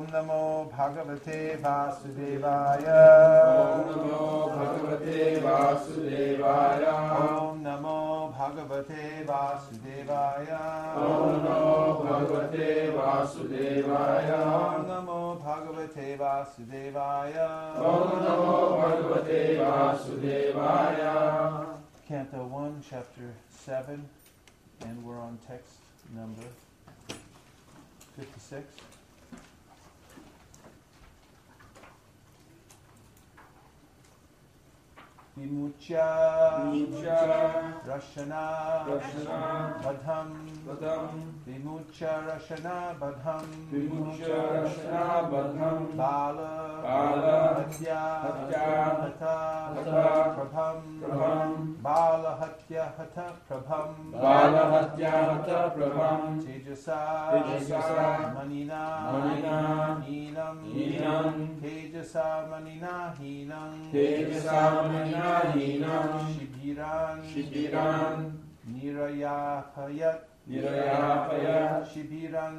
Om Namo Bhagavate Vasudevaya. Om Namo Bhagavate Vasudevaya. Om Namo Bhagavate Vasudevaya. Om Namo Bhagavate Vasudevaya. Om Namo Bhagavate Vasudevaya. Om Namo Bhagavate Vasudevaya. Canto 1, Chapter 7, and we're on text number 56. Vimucha Rashana Badham Vimucha Rashana Badham Bala Hatya Hata Prabham Bala Hatya Hata Prabham Tejasa Manina Hinam Tejasa Manina Hinam Shibiran Nirayapayat Shibiran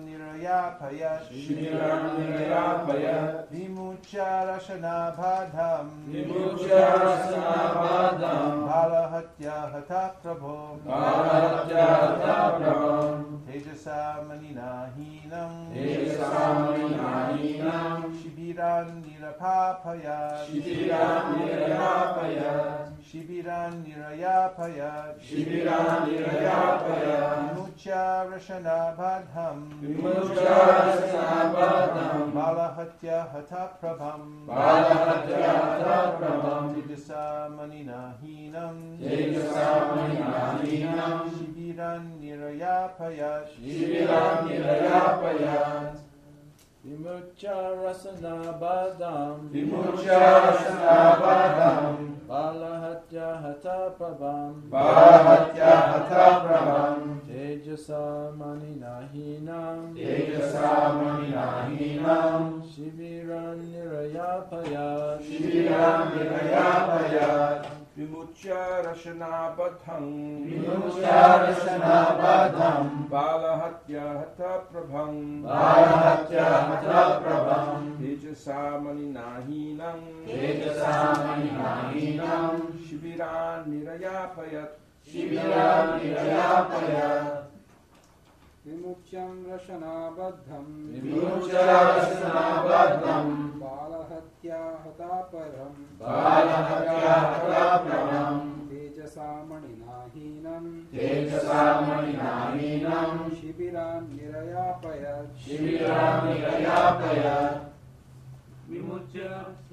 Nirayapayat Vimucha Rashana Badham Balahatya Hata Prabham Tejasa Manina Hinam Shibiran Nirapapayat Shibiran Nirayapayat Vimucha Rashana Badham Balahatya Hata Prabham Tejasa Manina Hinam Shibiran Nirayapayat Vimucha Rasana Badam Balahatya Hata Prabham Tejasa Manina Hinam Shibiran Nirayapayat Vimucha Rashana Badham Balahatya Hata Prabham Tejasa Manina Hinam Shibiran Nirayapayat Vimuchyam Rashana Badham Balahatya Hata Param Tejasa Manina Hinam Shibiran Nirayapayat Vimucha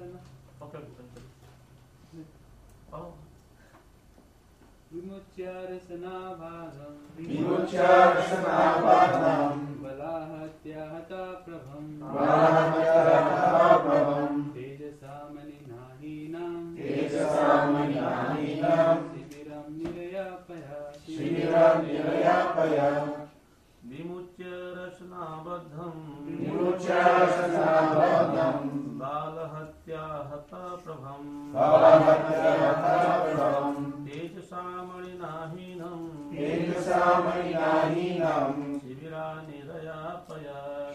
Rasana Badam Balahatya Hata Prabham Tejasa Manina Hinam Shibiram Nirayapayat Vimucha Rasana Badham Balahatya Hata Prabham Tejasa Manina Hinam Shibiran Nirayapayat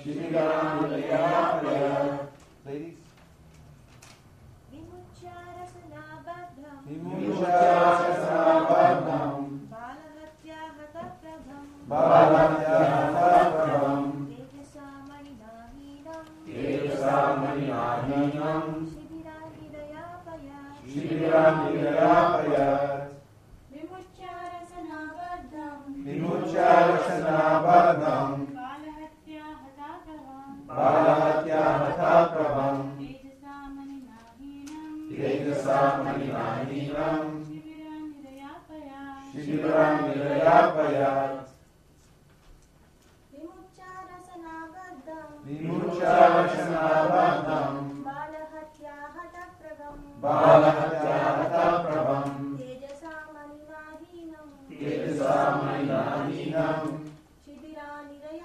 Ladies. Vimucha Rasana Badham Balahatya Hata Prabham Tejasa Manina Hinam Shibiran Nirayapayat Vimucha Rasana Badham Balahatya Hata Prabham Tejasa Manina Hinam Shibiran Nirayapayat Vimucha Rasana Badham Balahatya Hata Prabham Tejasa Manina Hinam Shibiran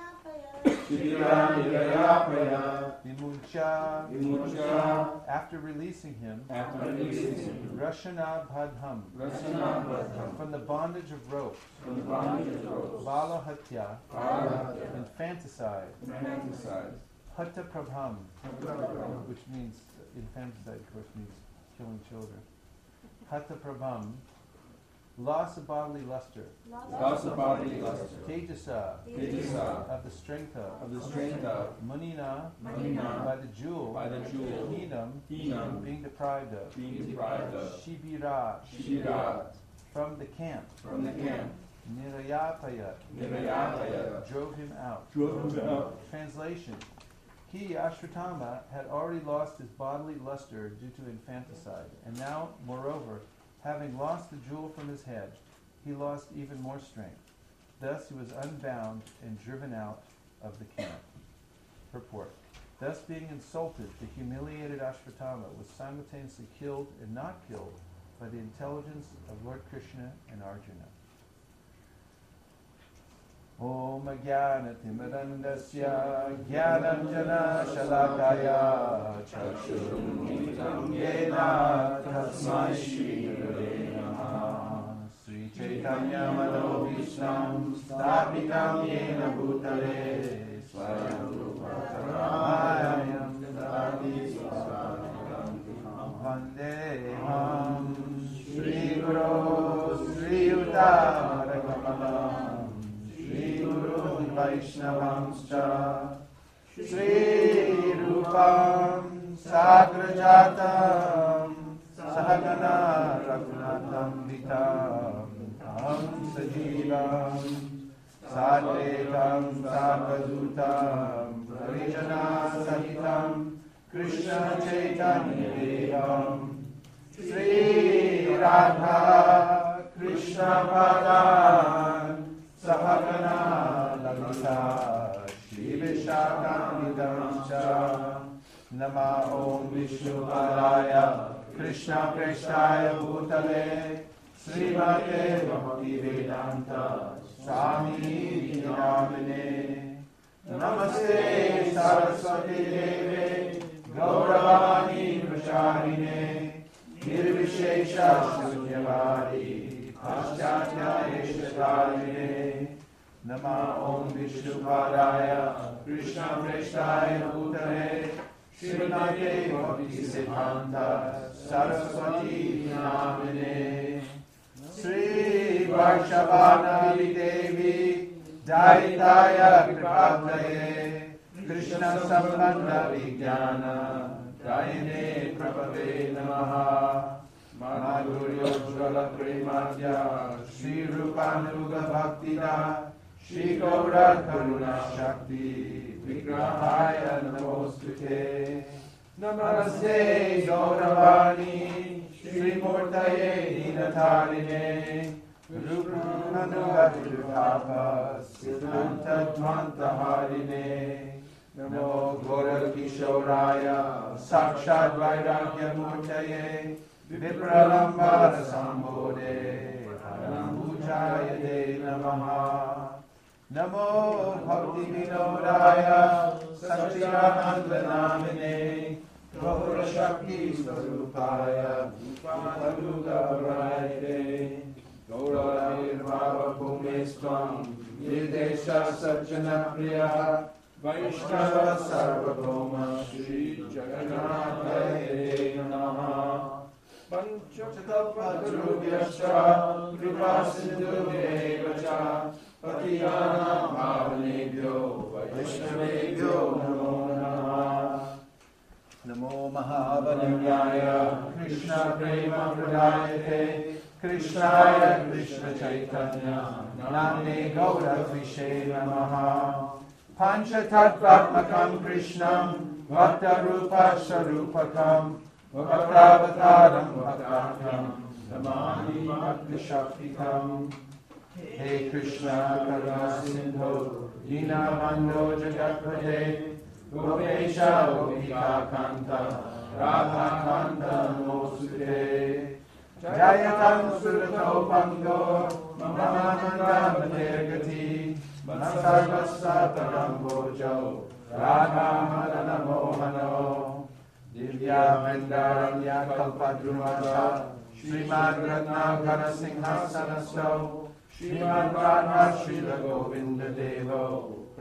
Nirayapayat Vimucha. After releasing him, Rashana Badham, from the bondage of rope, Balahatya, infanticide, Hatta Prabham, which means, infanticide of course means killing children. Hatta Prabham, loss of bodily luster. Loss of bodily luster. Tejasa, Tejasa, of the strength of. of the strength of. Munina, Munina, by the jewel. by the jewel. Hinam, being deprived of. Being deprived of. Shibira, Shira, from the camp. from the camp. Nirayapaya, Nirayapaya, drove him out. drove him out. Translation. He, Ashwatthama, had already lost his bodily luster due to infanticide, and now, moreover, having lost the jewel from his head, he lost even more strength. Thus he was unbound and driven out of the camp. Purport. Thus being insulted, the humiliated Ashwatthama was simultaneously killed and not killed by the intelligence of Lord Krishna and Arjuna. Om Jnana-Timirandasya Jnananjana Shalakaya Chakshurunmilitam Yena Tasmai Shri Gurave Namaha Sri Chaitanya Manobhishtam Sthapitam Yena Bhutale Swayam Rupa Ramayam Dadi Swasadam Vandeham Shri Guru Sri Uttara Kamalam Vaishnavamscha Shri Rupam Sagrajatam Sahagana Raghunatam Vitam Tam Sajivam Sadvetam Sakadutam Parijana Sahitam Krishna Chaitanya Devam Shri Radha Krishna Padan Sahagana Lalita Shri Vishakam Nama Om Vishnupadaya Krishna Prestaya Bhutale Srimate Bhakti Vedanta Swami Namine Namaste Saraswati Deve Gauravani Pracharine Nirvishesha Shunyavadi Paschatya Eshatarine Nama Om Vishnupadaya Krishna Prestaya Bhutale Srimate Bhakti Siddhanta Saraswati Namine Sri Varshavanavi Devi Daitaya Kripataye Krishna Sambandha Vijnana Dayane Prabhave Namaha Madhuryojvala Premadya Shri Rupanuga Bhaktida Shri Gaura Karuna Shakti Vigrahaya Namostute Namaste Gauravani Shri Murtaye Dinatarine Rupanuga Tripapa Siddhanta Dvanta Harine Namo Gaura Kishoraya Sakshat Vairagya Murtaye Vipralambara Sambode Paramujaya De Namaha Namo Bhakti Vinodaya Satchidananda Namine Gaura Shakti Swarupaya Upaduga Varayate Gaura Nirvava Bhumestvam Nirdesha Sajjana Priya Vaishnava Sarvabhauma Shri Jagannathaya Namaha Panchakalpadrubhyascha Kripasindhubhyevacha Patiyanam Bhavanebhyo Vaishnavebhyo Namo Namaha Namo Mahavanavyaya Krishna Prema Pradayate Krishnaya Krishna Chaitanya Namne Gaura Vishe Namaha Panchatatvatmakam Krishnam Bhakta Rupa Sarupakam Bhaktavataram Bhaktatyam Namani Bhakti Shaktikam Hey Krishna Karuna Sindho Dinabandho Jagatpate Gopesha Gopika Kanta Radha Kanta Namosute Jayatam Surato Pango Mamananda Matergati Manasarvasa Tarambojo Radha Madana Mohano Divya Vendaranya Kalpadrumasha Srimad Ratna Karasingha Sanasto Srimad Radha Srila Govinda Devo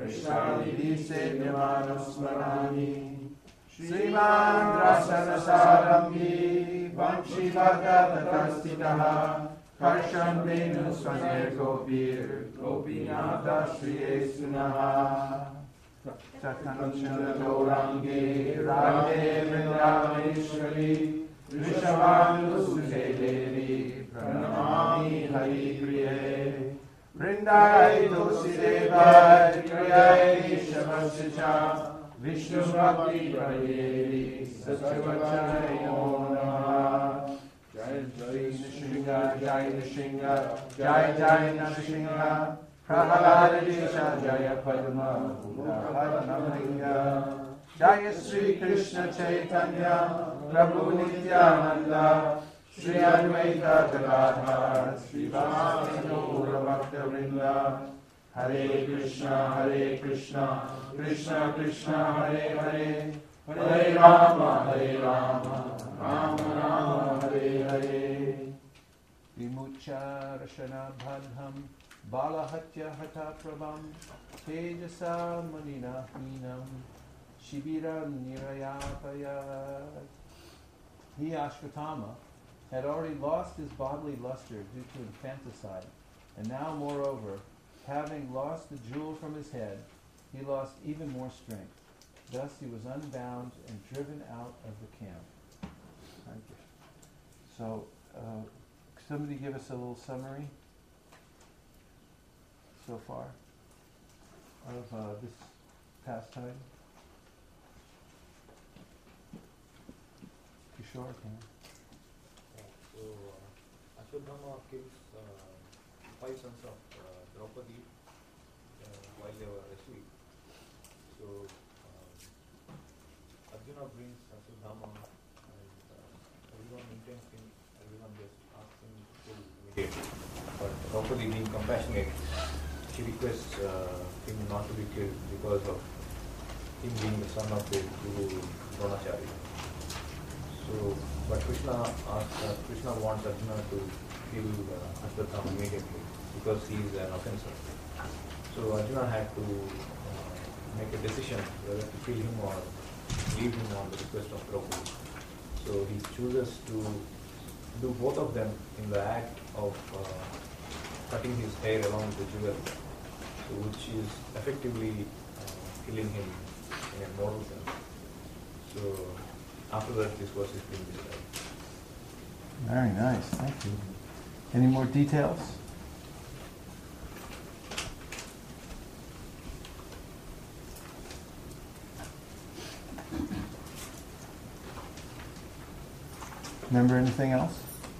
Krishnalini Sevyamanuspranani Sriman Rasanasarambi Vanshivadatakarstitaha Karsham Venu Swanir Gopir Gopinatha Shriye Sunaha Chatanchana Gaurangi Radhe Vrindavaneshwari Rishabhanu Suje Devi Pranamami Hari Priye Vrindai Tulsi Devai Priyai Shavasya Vishnu Bhakti Pradyevi Satyavachanai Om Namah Jai Jai Nrsimha Jai Nrsimha Jai Jai Nrsimha Prahalada Desha Jaya Padma Padmalinga Jaya Sri Krishna Chaitanya Prabhu Nityananda Shri Advaita Gadadhar Shri Vasudeva Gaura Bhakta-vrinda Hare Krishna Krishna Krishna Hare Hare Hare Rama Rama Rama Hare Hare Vimucharashana Bhadham Balahatya Hata Prabham Tejasa Manina Hinam Shibiram Nirayapayat. He, Ashwatthama, had already lost his bodily luster due to infanticide, and now, moreover, having lost the jewel from his head, he lost even more strength. Thus he was unbound and driven out of the camp. Thank you. So, somebody give us a little summary so far of this pastime. Kishore, can you? So, Ashwatthama kills 5 sons of Draupadi while they were asleep. So, Arjuna brings Ashwatthama and everyone intends him, everyone just asks him to kill immediately. But Draupadi, being compassionate, she requests him not to be killed because of him being the son of the Guru Dronacharya. So, but Krishna wants Arjuna to kill Ashwatthama immediately because he is an offender. So Arjuna had to make a decision whether to kill him or leave him on the request of Draupadi. So he chooses to do both of them in the act of cutting his hair along with the jewel, so which is effectively killing him in a mortal sense. So after that, this was his being described. Very nice, thank you. Any more details? Remember anything else?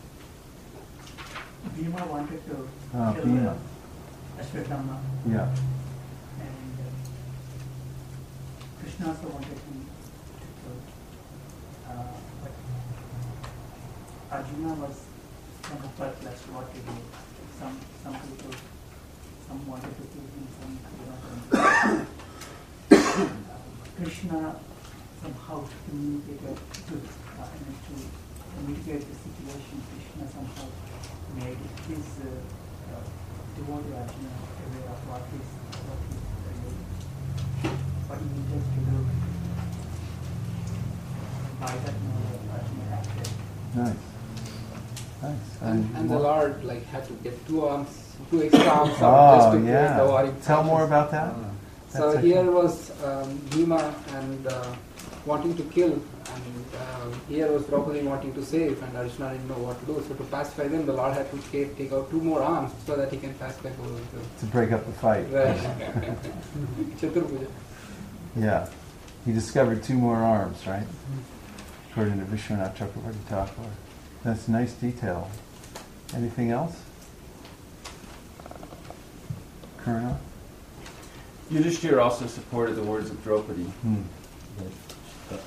Bhima wanted to kill Bhima. Ashwatthama, Yeah. and Krishna also wanted him to kill. But Arjuna was kind of perplexed what to do. Some people, some wanted to kill him, some did not want to. Krishna somehow communicated to mitigate the situation. Krishna somehow made his devotee Arjuna aware of what he needed to do. By that knowledge, Arjuna acted. Nice. Nice. And the Lord had to get 2 extra arms out just to create the warring Tell more factions. about that. So here was Bhima and wanting to kill, and here was Draupadi wanting to save, and Arjuna didn't know what to do. So to pacify them, the Lord had to take out 2 more arms so that he can pacify both of them. To break up the fight. Right. Chaturbuja. Yeah. He discovered 2 more arms, right? According to Vishwanath Chakravarti Thakur. That's nice detail. Anything else? Karna? Yudhishthira also supported the words of Draupadi. That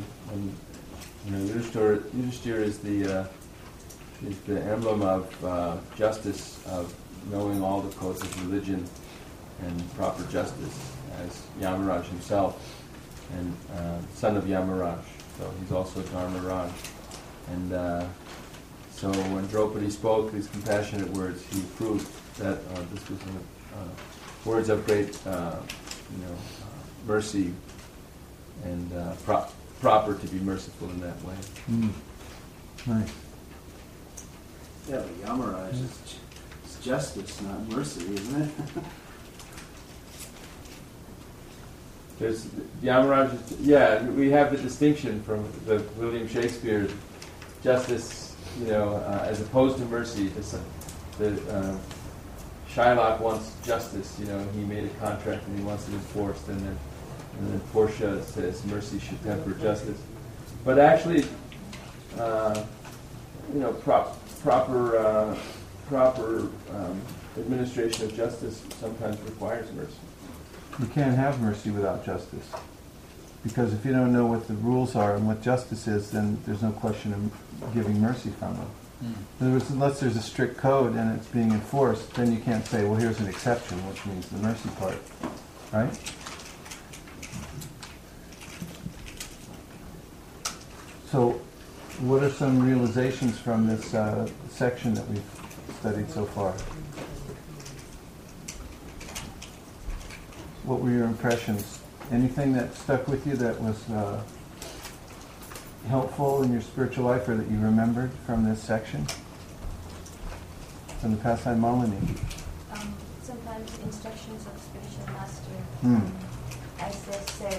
Yudhishthira is the emblem of justice, of knowing all the codes of religion and proper justice, as Yamaraj himself, and son of Yamaraj. So he's also Dharmaraj. And so when Draupadi spoke these compassionate words, he proved that this was words of great mercy and proper to be merciful in that way. Nice. Yeah, but Yamaraj is justice, not mercy, isn't it? There's Yamaraj. Yeah, we have the distinction from the William Shakespeare justice, as opposed to mercy. Shylock wants justice. He made a contract and he wants it enforced, and then Portia says mercy should temper justice. But actually, proper administration of justice sometimes requires mercy. You can't have mercy without justice. Because if you don't know what the rules are and what justice is, then there's no question of giving mercy from them. In other words, unless there's a strict code and it's being enforced, then you can't say, well, here's an exception, which means the mercy part. Right? So, what are some realizations from this section that we've studied so far? What were your impressions? Anything that stuck with you that was helpful in your spiritual life or that you remembered from this section? From the pastime Malini. Sometimes instructions of spiritual master, as they said,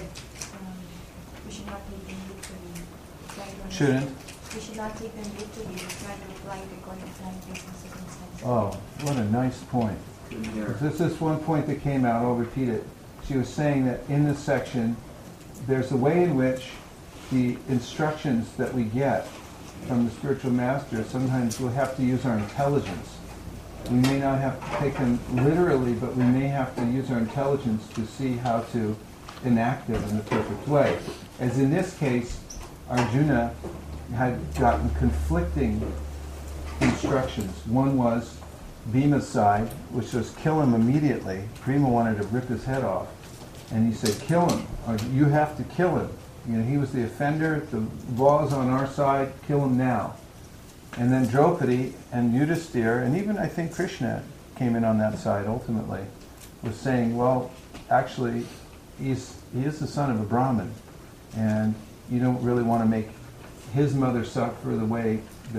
we should not take them literally. Shouldn't? We should not take them literally. Try to apply it according to time, place, and circumstances. Oh, what a nice point. This is one point that came out, I'll repeat it. She was saying that in this section, there's a way in which the instructions that we get from the spiritual master, sometimes we'll have to use our intelligence. We may not have to take them literally, but we may have to use our intelligence to see how to enact it in the perfect way. As in this case, Arjuna had gotten conflicting instructions. One was Bhima's side, which was kill him immediately. Prima wanted to rip his head off. And he said, kill him, or you have to kill him. He was the offender, the law is on our side, kill him now. And then Draupadi and Yudhisthira, and even I think Krishna came in on that side ultimately, was saying, well, actually, he is the son of a Brahmin, and you don't really want to make his mother suffer the way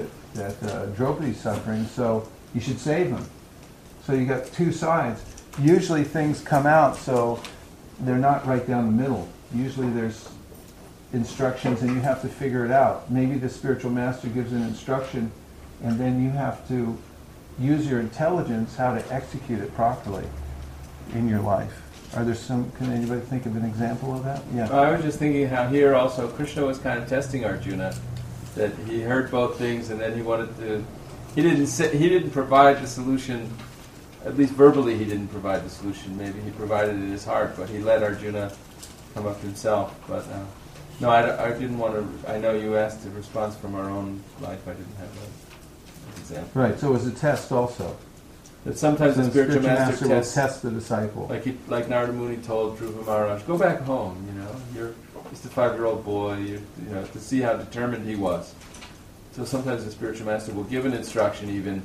that Draupadi's suffering, so you should save him. So you got two sides. Usually things come out so they're not right down the middle. Usually there's instructions and you have to figure it out. Maybe the spiritual master gives an instruction and then you have to use your intelligence how to execute it properly in your life. Can anybody think of an example of that? Yeah. I was just thinking how here also Krishna was kind of testing Arjuna, that he heard both things and then he wanted to. He didn't provide the solution. At least verbally, he didn't provide the solution. Maybe he provided it in his heart, but he let Arjuna come up himself. But no, I didn't want to. I know you asked a response from our own life. I didn't have an example. Right. So it was a test also. That sometimes the spiritual master will test the disciple. Like Narada Muni told Dhruva Maharaj, go back home. You're just a 5-year-old boy. To see how determined he was. So sometimes the spiritual master will give an instruction even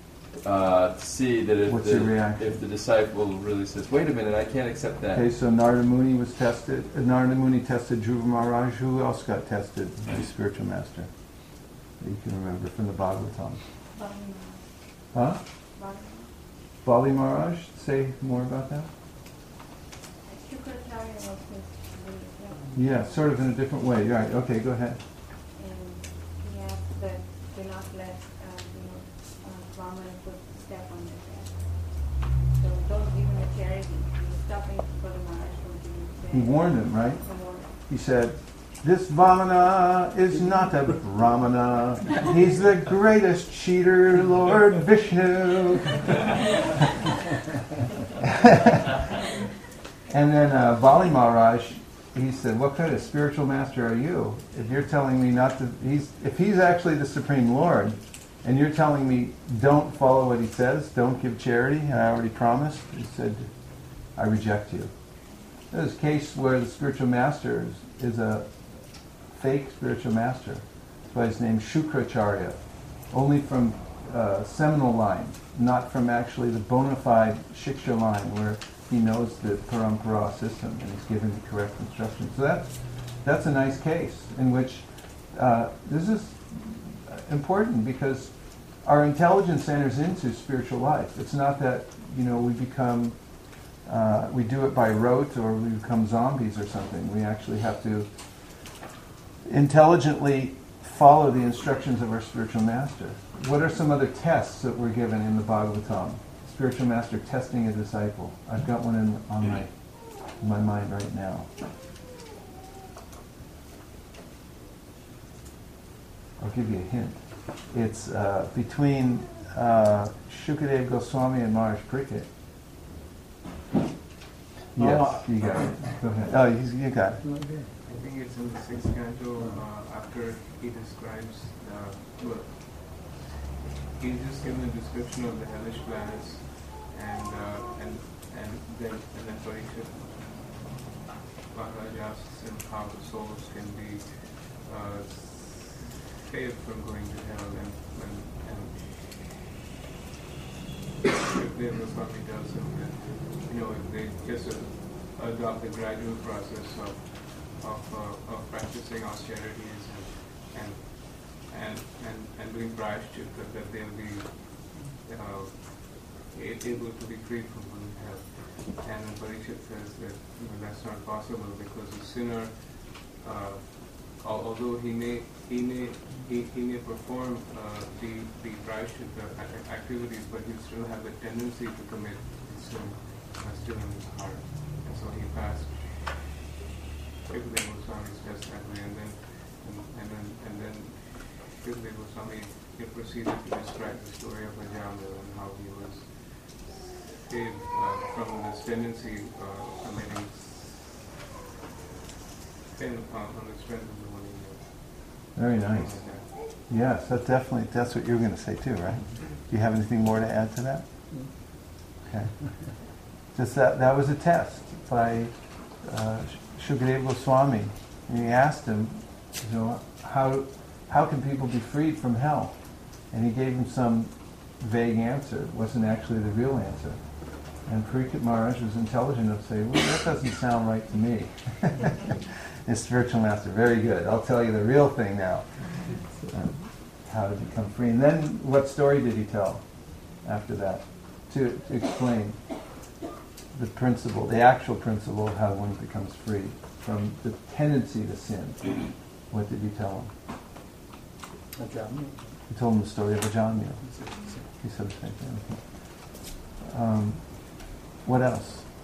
to see that if the disciple really says, wait a minute, I can't accept that. Okay, so Narada Muni was tested. Narada Muni tested Dhruva Maharaj. Who else got tested? The spiritual master. That you can remember from the Bhagavatam. Huh? Bali Maharaj? Say more about that. Shukracharya was his Yeah, sort of in a different way. Right. Okay, go ahead. He asked that do not let Brahmana put step on their head. So don't give him a charity. Stopping for the Maharaj from giving charity. He warned him, right? He said, this Vamana is not a Brahmana. He's the greatest cheater, Lord Vishnu. And then Bali Maharaj, he said, what kind of spiritual master are you? If you're telling me not to, if he's actually the Supreme Lord, and you're telling me don't follow what he says, don't give charity, and I already promised, he said, I reject you. There's a case where the spiritual master is a fake spiritual master. That's why his name's Shukracharya. Only from seminal line, not from actually the bona fide shiksha line where he knows the parampara system and he's given the correct instructions. So that's a nice case in which this is important because our intelligence enters into spiritual life. It's not that we become we do it by rote or we become zombies or something. We actually have to intelligently follow the instructions of our spiritual master. What are some other tests that were given in the Bhagavatam? Spiritual master testing a disciple. I've got one in my mind right now. I'll give you a hint. It's between Shukadeva Goswami and Maharaj Pariksit. Yes, you got it. Go ahead. Oh, you got it. I think it's in the 6th canto after he describes he's just given a description of the hellish planets and then Pariksit Maharaj asks him how the souls can be saved from going to hell and Shukadeva Goswami tells him that if they just adopt the gradual process of practicing austerities and doing prayashchitta, that they'll be able to be free from going to hell. And Pariksit says that that's not possible because a sinner, although he may perform the prayashchitta activities, but he still have the tendency to commit sin still in his heart. And so he passed Shukadeva Goswami's test that way, and then Shukadeva Goswami proceeded to describe the story of Ajamil and how he was saved from this tendency of committing sin on the strength of the one he knew. Very nice. Yes, that's what you were going to say too, right? Do you have anything more to add to that? Okay. Just that was a test by Shukadeva Goswami. And he asked him, how can people be freed from hell? And he gave him some vague answer. It wasn't actually the real answer. And Pariksit Maharaj was intelligent enough to say, well, that doesn't sound right to me. His spiritual master, very good. I'll tell you the real thing now. How to become free. And then what story did he tell after that? To explain the principle, the actual principle of how one becomes free from the tendency to sin. What did he tell him? He told him the story of Ajamil. He said the same thing. What else?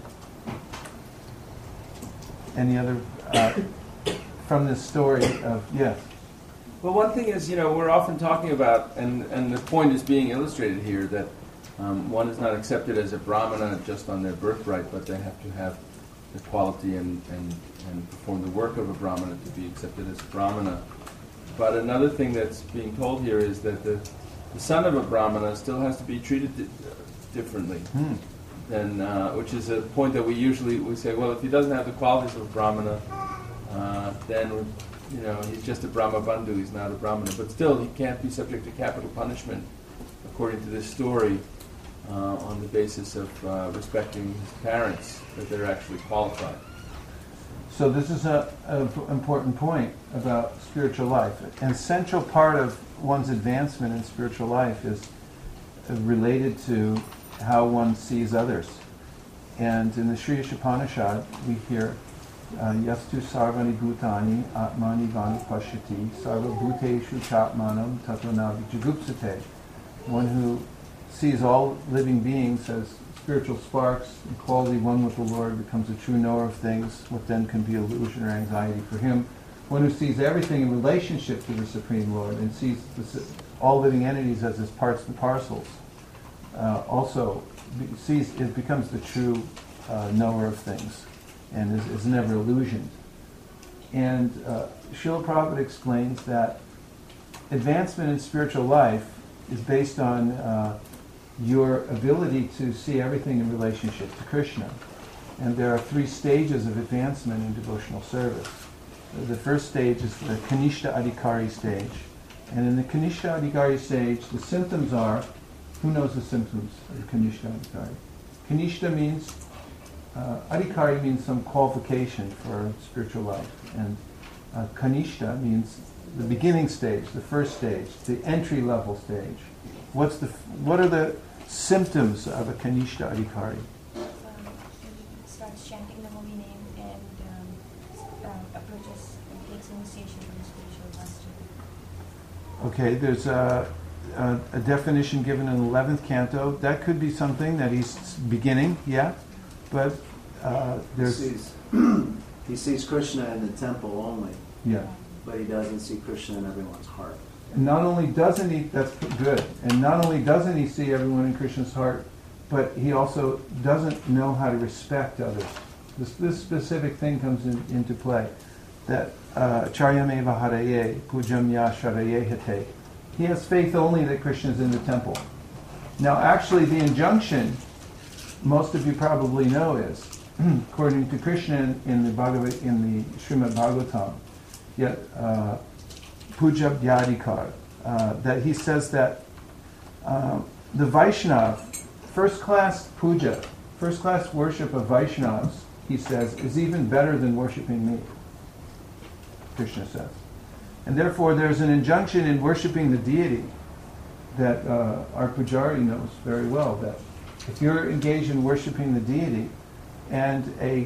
Any other, from this story of, yes? Well, one thing is, we're often talking about, and the point is being illustrated here, that one is not accepted as a brahmana just on their birthright, but they have to have the quality and perform the work of a brahmana to be accepted as a brahmana. But another thing that's being told here is that the son of a brahmana still has to be treated differently, than, which is a point that we say, well, if he doesn't have the qualities of a brahmana, then he's just a brahma bandhu, he's not a brahmana. But still, he can't be subject to capital punishment, according to this story, on the basis of respecting his parents, that they're actually qualified. So this is an important point about spiritual life. An essential part of one's advancement in spiritual life is related to how one sees others. And in the Sri Ishopanishad, we hear, Yastu sarvani bhutani atmani vani pashyati sarva bhuteshu chapmanam tato navi jugupsate. One who sees all living beings as spiritual sparks, in quality one with the Lord, becomes a true knower of things, what then can be illusion or anxiety for him. One who sees everything in relationship to the Supreme Lord and sees all living entities as his parts and parcels, also it becomes the true knower of things and is never illusioned. And Srila Prabhupada explains that advancement in spiritual life is based on your ability to see everything in relationship to Krishna. And there are 3 stages of advancement in devotional service. The first stage is the Kanishta Adhikari stage, And in the Kanishta Adhikari stage, the symptoms are, who knows the symptoms of the Kanishta Adhikari? Kanishta means, Adhikari means some qualification for spiritual life. And Kanishta means the beginning stage, the first stage, the entry level stage. What are the symptoms of a Kanishta Adhikari? He starts chanting the holy name and approaches and takes initiation from the spiritual master. Okay, there's a definition given in the 11th canto. That could be something that he's beginning, yeah, but there's... He sees Krishna in the temple only, Yeah. but he doesn't see Krishna in everyone's heart. And not only doesn't he, that's good, and not only doesn't he see everyone in Krishna's heart, but he also doesn't know how to respect others. This specific thing comes into play, that Charyameva haraye, pujam ya sharaye hate. He has faith only that Krishna is in the temple. Now actually the injunction, most of you probably know is, according to Krishna in the Srimad Bhagavatam, yet puja dhyadikar, that he says that the Vaishnav, first class puja, first class worship of Vaishnavas, he says, is even better than worshipping me, Krishna says. And therefore there's an injunction in worshipping the deity that our pujari knows very well, that if you're engaged in worshipping the deity and a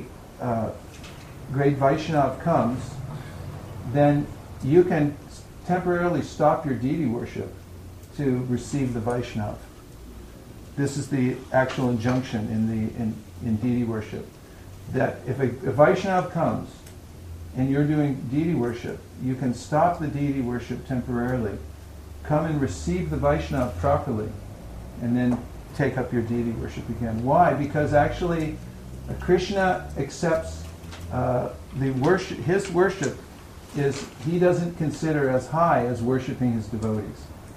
great Vaishnav comes, then you can temporarily stop your deity worship to receive the Vaishnav. This is the actual injunction in deity worship, that if a Vaishnav comes and you're doing deity worship, you can stop the deity worship temporarily, come and receive the Vaishnav properly, and then take up your deity worship again. Why? Because actually Krishna accepts his worship is, he doesn't consider as high as worshipping his devotees.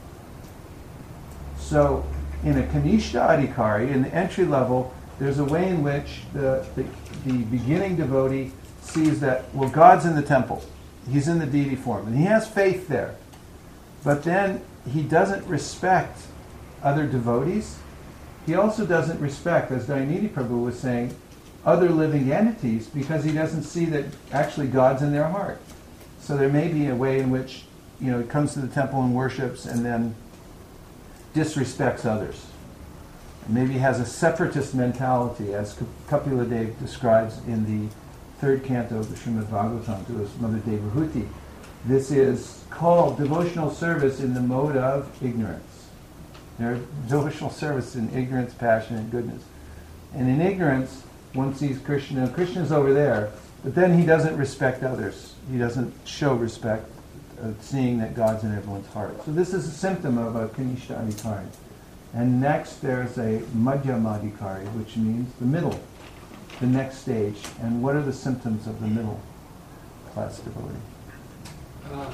So in a Kanishta Adhikari, in the entry level, there's a way in which the beginning devotee sees that, well, God's in the temple. He's in the deity form. And he has faith there. But then he doesn't respect other devotees. He also doesn't respect, as Dayanidhi Prabhu was saying, other living entities, because he doesn't see that actually God's in their heart. So there may be a way in which, he comes to the temple and worships and then disrespects others. Maybe has a separatist mentality, as Kapila Dev describes in the 3rd canto of the Srimad Bhagavatam to his mother Devahuti. This is called devotional service in the mode of ignorance. There's devotional service in ignorance, passion, and goodness. And in ignorance, one sees Krishna. Krishna's over there, but then he doesn't respect others. He doesn't show respect, seeing that God's in everyone's heart. So this is a symptom of a Kanishta Adhikari. And next there's a Madhyama Adhikari, which means the middle, the next stage. And what are the symptoms of the middle class devotee?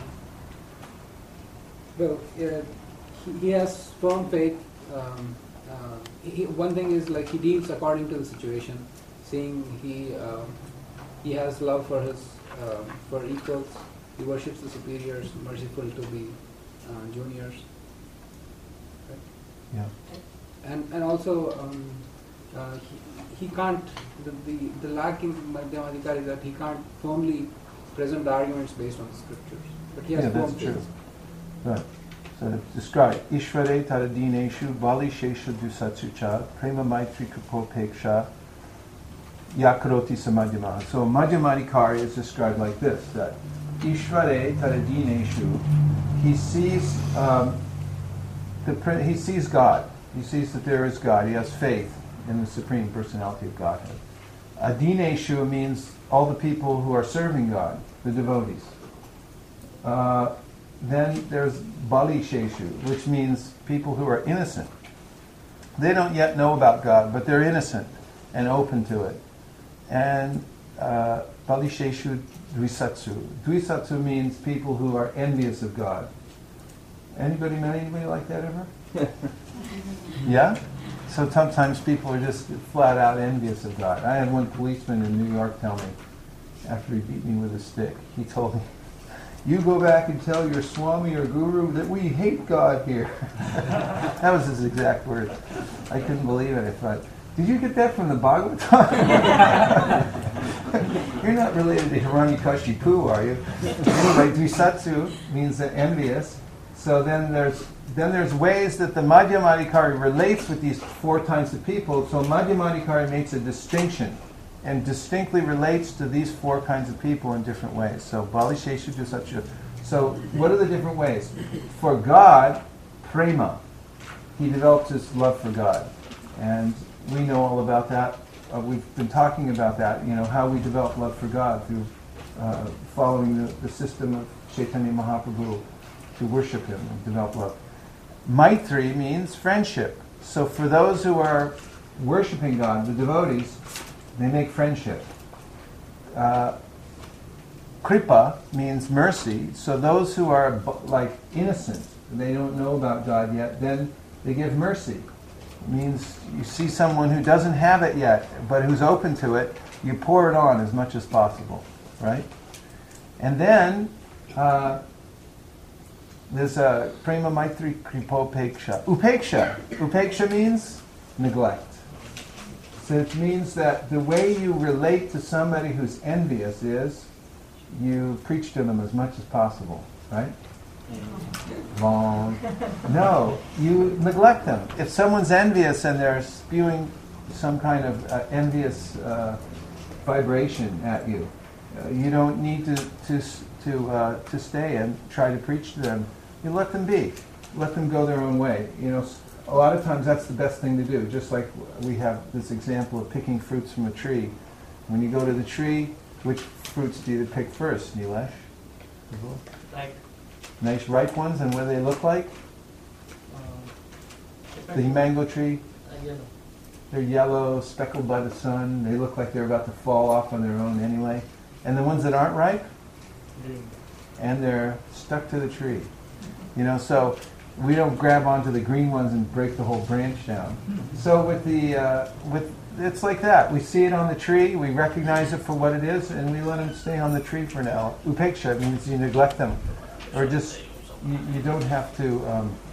He has firm faith. One thing is, like, he deals according to the situation, seeing he has love for his for equals. He worships the superiors, merciful to the juniors. Yeah. And also he can't, the lack in Madhyama Adhikari is that he can't firmly present the arguments based on the scriptures. But he has firm that's faith. true. Right. So it's described. Ishvare taradineshu bali shesha dusatsucha prema maitri kapopeksha yakaroti samadhyamaha. So Madhyama Adhikari is described like this, that Ishvare taradineshu, he sees he sees God. He sees that there is God. He has faith in the Supreme Personality of Godhead. Adineshu means all the people who are serving God, the devotees. Then there's Bali Sheshu, which means people who are innocent. They don't yet know about God, but they're innocent and open to it. And Bali Sheshu Dvisatsu. Dvisatsu means people who are envious of God. Anybody met anybody like that ever? Yeah? So sometimes people are just flat out envious of God. I had one policeman in New York tell me, after he beat me with a stick, he told me, you go back and tell your Swami or Guru that we hate God here. That was his exact words. I couldn't believe it. I thought, did you get that from the Bhagavatam? You're not related to Hiranyakashipu, are you? Anyway, Dvisatsu means envious. So then there's ways that the Madhyamadikari relates with these four kinds of people. So Madhyamadikari makes a distinction and distinctly relates to these four kinds of people in different ways. So Bali Sheshu Dvisatsu. So what are the different ways? For God, prema. He develops his love for God. And we know all about that. We've been talking about that, how we develop love for God through following the system of Chaitanya Mahaprabhu to worship him and develop love. Maitri means friendship. So for those who are worshiping God, the devotees, they make friendship. Kripa means mercy. So those who are innocent, they don't know about God yet, then they give mercy. It means you see someone who doesn't have it yet, but who's open to it, you pour it on as much as possible, right? And then there's a prema maitri kripopeksha. Upeksha. Upeksha means neglect. So it means that the way you relate to somebody who's envious is you preach to them as much as possible, right? Wrong. No, you neglect them. If someone's envious and they're spewing some kind of envious vibration at you, you don't need to stay and try to preach to them. You let them be. Let them go their own way. A lot of times that's the best thing to do. Just like we have this example of picking fruits from a tree. When you go to the tree, which fruits do you pick first, Nilesh? Like Nice ripe ones, and what do they look like? The mango tree? yellow. They're yellow, speckled by the sun. They look like they're about to fall off on their own anyway. And the ones that aren't ripe? Green. And they're stuck to the tree. So we don't grab onto the green ones and break the whole branch down. So it's like that. We see it on the tree, we recognize it for what it is, and we let them stay on the tree for now. Upeksha means you neglect them, or just you don't have to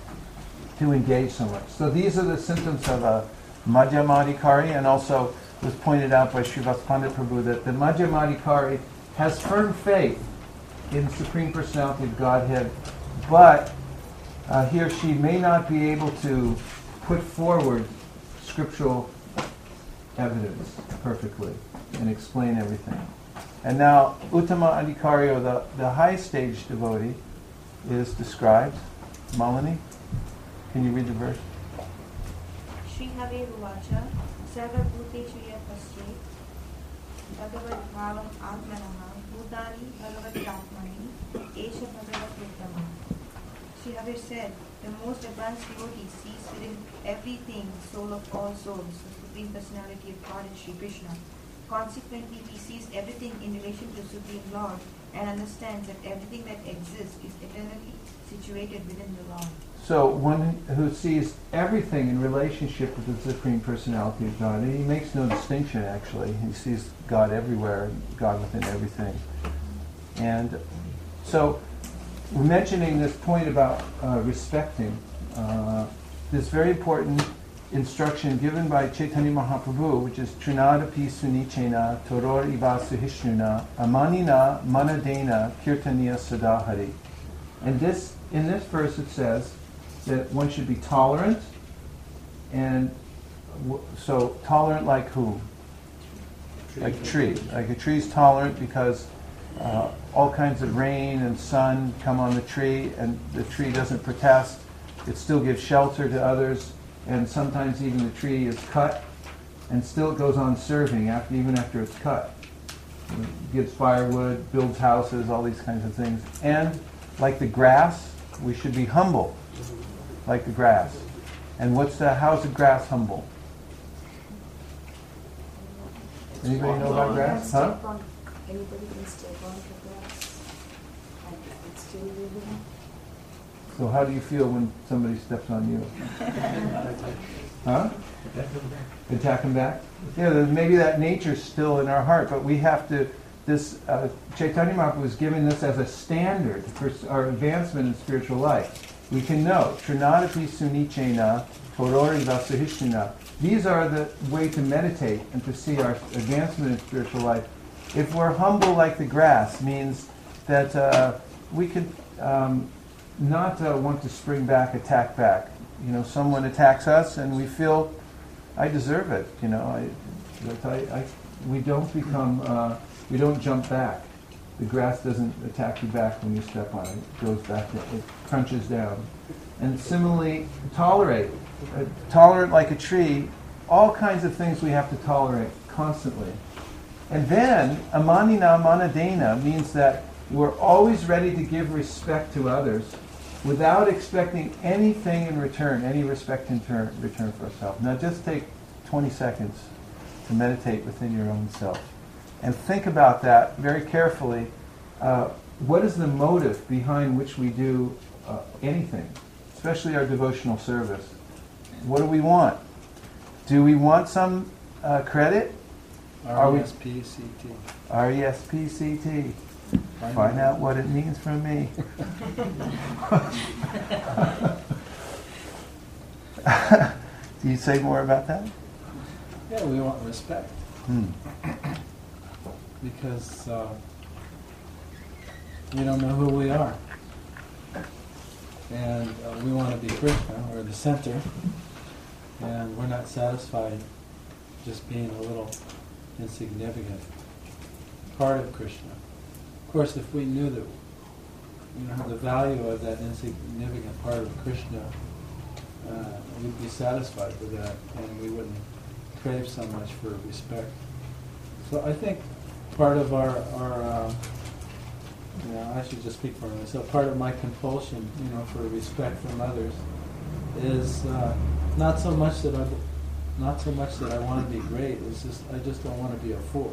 engage so much. So these are the symptoms of a Madhyamadikari, and also was pointed out by Srivas Pandit Prabhu that the Madhyamadikari has firm faith in the Supreme Personality of Godhead, but he or she may not be able to put forward scriptural evidence perfectly and explain everything. And now, Uttama Adhikari, or the high stage devotee, is described. Malini, can you read the verse? Shri Have Ruvacha Sarva Bhuteshu Yapasye Bhagavad Bhavam Atmanaha Bhutani Bhagavad Atmani Esha Bhagavad Uttama. Shri Have said, the most advanced devotee sees within everything the soul of all souls, the Supreme Personality of God is Shri Krishna. Consequently, he sees everything in relation to Supreme Lord and understands that everything that exists is eternally situated within the Lord. So one who sees everything in relationship with the Supreme Personality of God, and he makes no distinction actually. He sees God everywhere, God within everything. And so we're mentioning this point about respecting. This very important instruction given by Chaitanya Mahaprabhu, which is Trinadapi Sunichena Toror Iva Suhishnuna Amanina Manadena Kirtaniya Sadahari. And in this verse it says that one should be tolerant, and so tolerant like whom? Like a tree. Like a tree is tolerant because all kinds of rain and sun come on the tree, and the tree doesn't protest. It still gives shelter to others, and sometimes even the tree is cut and still goes on serving even after it's cut. It gives firewood, builds houses, all these kinds of things. And like the grass, we should be humble, like the grass. And how's the grass humble? Anybody know about grass? Huh? Anybody can step on the grass and it's still living. So how do you feel when somebody steps on you? Huh? Attack them back? Yeah, maybe that nature's still in our heart, but we have to, this Chaitanya Mahaprabhu was giving this as a standard for our advancement in spiritual life. We can know, Trinadapi Sunichena, Torori Vasahishina. These are the way to meditate and to see our advancement in spiritual life. If we're humble like the grass, means that we can not want to spring back, attack back. You know, someone attacks us and we feel, I deserve it. You know, we don't become, we don't jump back. The grass doesn't attack you back when you step on it. It goes back, it crunches down. And similarly, tolerate. Tolerant like a tree, all kinds of things we have to tolerate constantly. And then, amanina manadena means that we're always ready to give respect to others without expecting anything in return, any respect in return for ourselves. Now just take 20 seconds to meditate within your own self. And think about that very carefully. What is the motive behind which we do anything, especially our devotional service? What do we want? Do we want some credit? R-E-S-P-C-T. R-E-S-P-C-T. Find out what it means from me. Do you say more about that? Yeah, we want respect. Because we don't know who we are. And we want to be Krishna, we're the center. And we're not satisfied just being a little insignificant part of Krishna. Of course, if we knew that, the value of that insignificant part of Krishna, we'd be satisfied with that, and we wouldn't crave so much for respect. So I think part of our I should just speak for myself. Part of my compulsion, for respect from others, is not so much that I want to be great. It's just I just don't want to be a fool.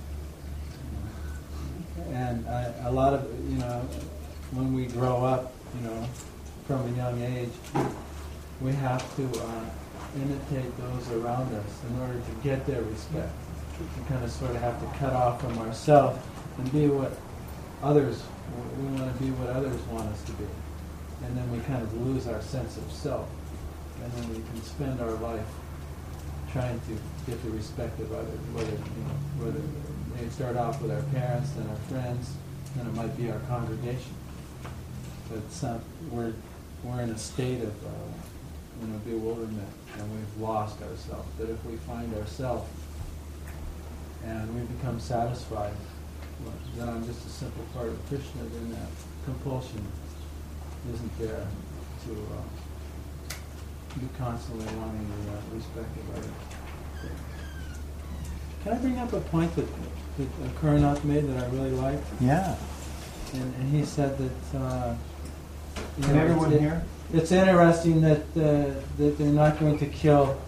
And a lot of when we grow up, from a young age, we have to imitate those around us in order to get their respect. We kind of sort of have to cut off from ourselves and be what others. We want to be what others want us to be, and then we kind of lose our sense of self, and then we can spend our life trying to get the respect of others. Whether they start off with our parents, then our friends, then it might be our congregation. But we're in a state of bewilderment, and we've lost ourselves. But if we find ourselves and we become satisfied, then I'm just a simple part of Krishna, then that compulsion isn't there to be constantly wanting the respect of others. Can I bring up a point that Karunath made that I really liked? Yeah. And he said that... Can everyone hear? It's interesting that they're not going to kill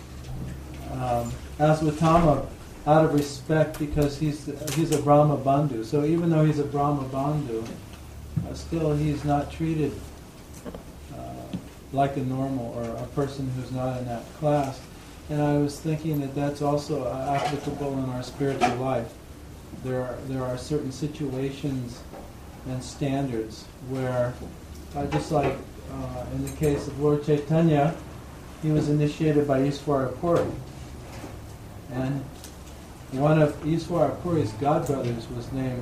Aswatthama out of respect because he's a Brahma Bandhu. So even though he's a Brahma Bandhu, still he's not treated like a normal or a person who's not in that class. And I was thinking that that's also applicable in our spiritual life. There are certain situations and standards where, just like in the case of Lord Chaitanya, he was initiated by Ishvara Puri. And one of Ishvara Puri's godbrothers was named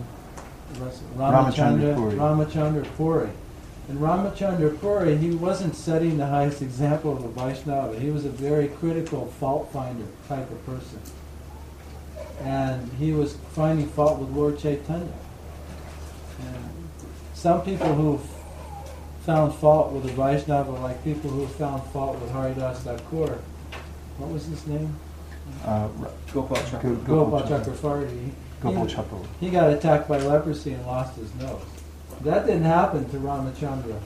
Ramachandra Puri. And Ramachandra Puri, he wasn't setting the highest example of a Vaishnava. He was a very critical fault finder type of person. And he was finding fault with Lord Chaitanya. And some people who found fault with the Vaishnava, like people who found fault with Haridas Thakur. What was his name? Gopal Chakravarti. Gopal Chakravarti. Gopal Chakravarti. He got attacked by leprosy and lost his nose. That didn't happen to Ramachandra.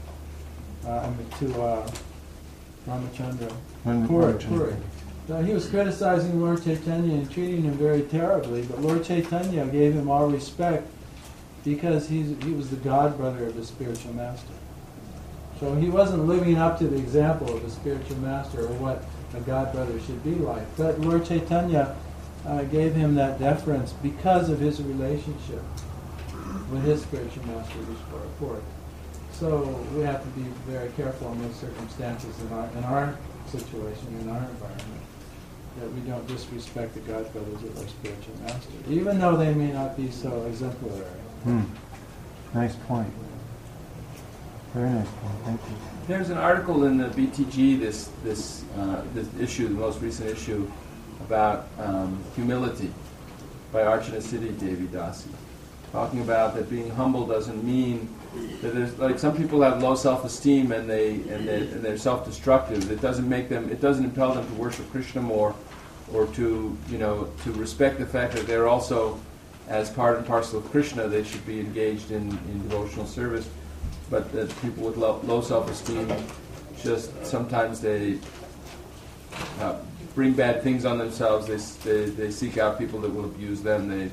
Ramachandra Puri. Now, he was criticizing Lord Chaitanya and treating him very terribly, but Lord Chaitanya gave him all respect because he was the godbrother of the spiritual master. So he wasn't living up to the example of a spiritual master or what a godbrother should be like. But Lord Chaitanya gave him that deference because of his relationship with his spiritual master, Vishwara. So we have to be very careful in those circumstances in our situation, in our environment, that we don't disrespect the godbrothers of our spiritual master, even though they may not be so exemplary. Nice point. Very nice point. Thank you. There's an article in the BTG, this issue, the most recent issue, about humility by Archana Siddhi Devi Dasi, talking about that being humble doesn't mean that there's, like, some people have low self-esteem and they're self-destructive. It doesn't impel them to worship Krishna more, or to respect the fact that they're also, as part and parcel of Krishna, they should be engaged in devotional service. But that people with low self-esteem, just sometimes they bring bad things on themselves. They seek out people that will abuse them.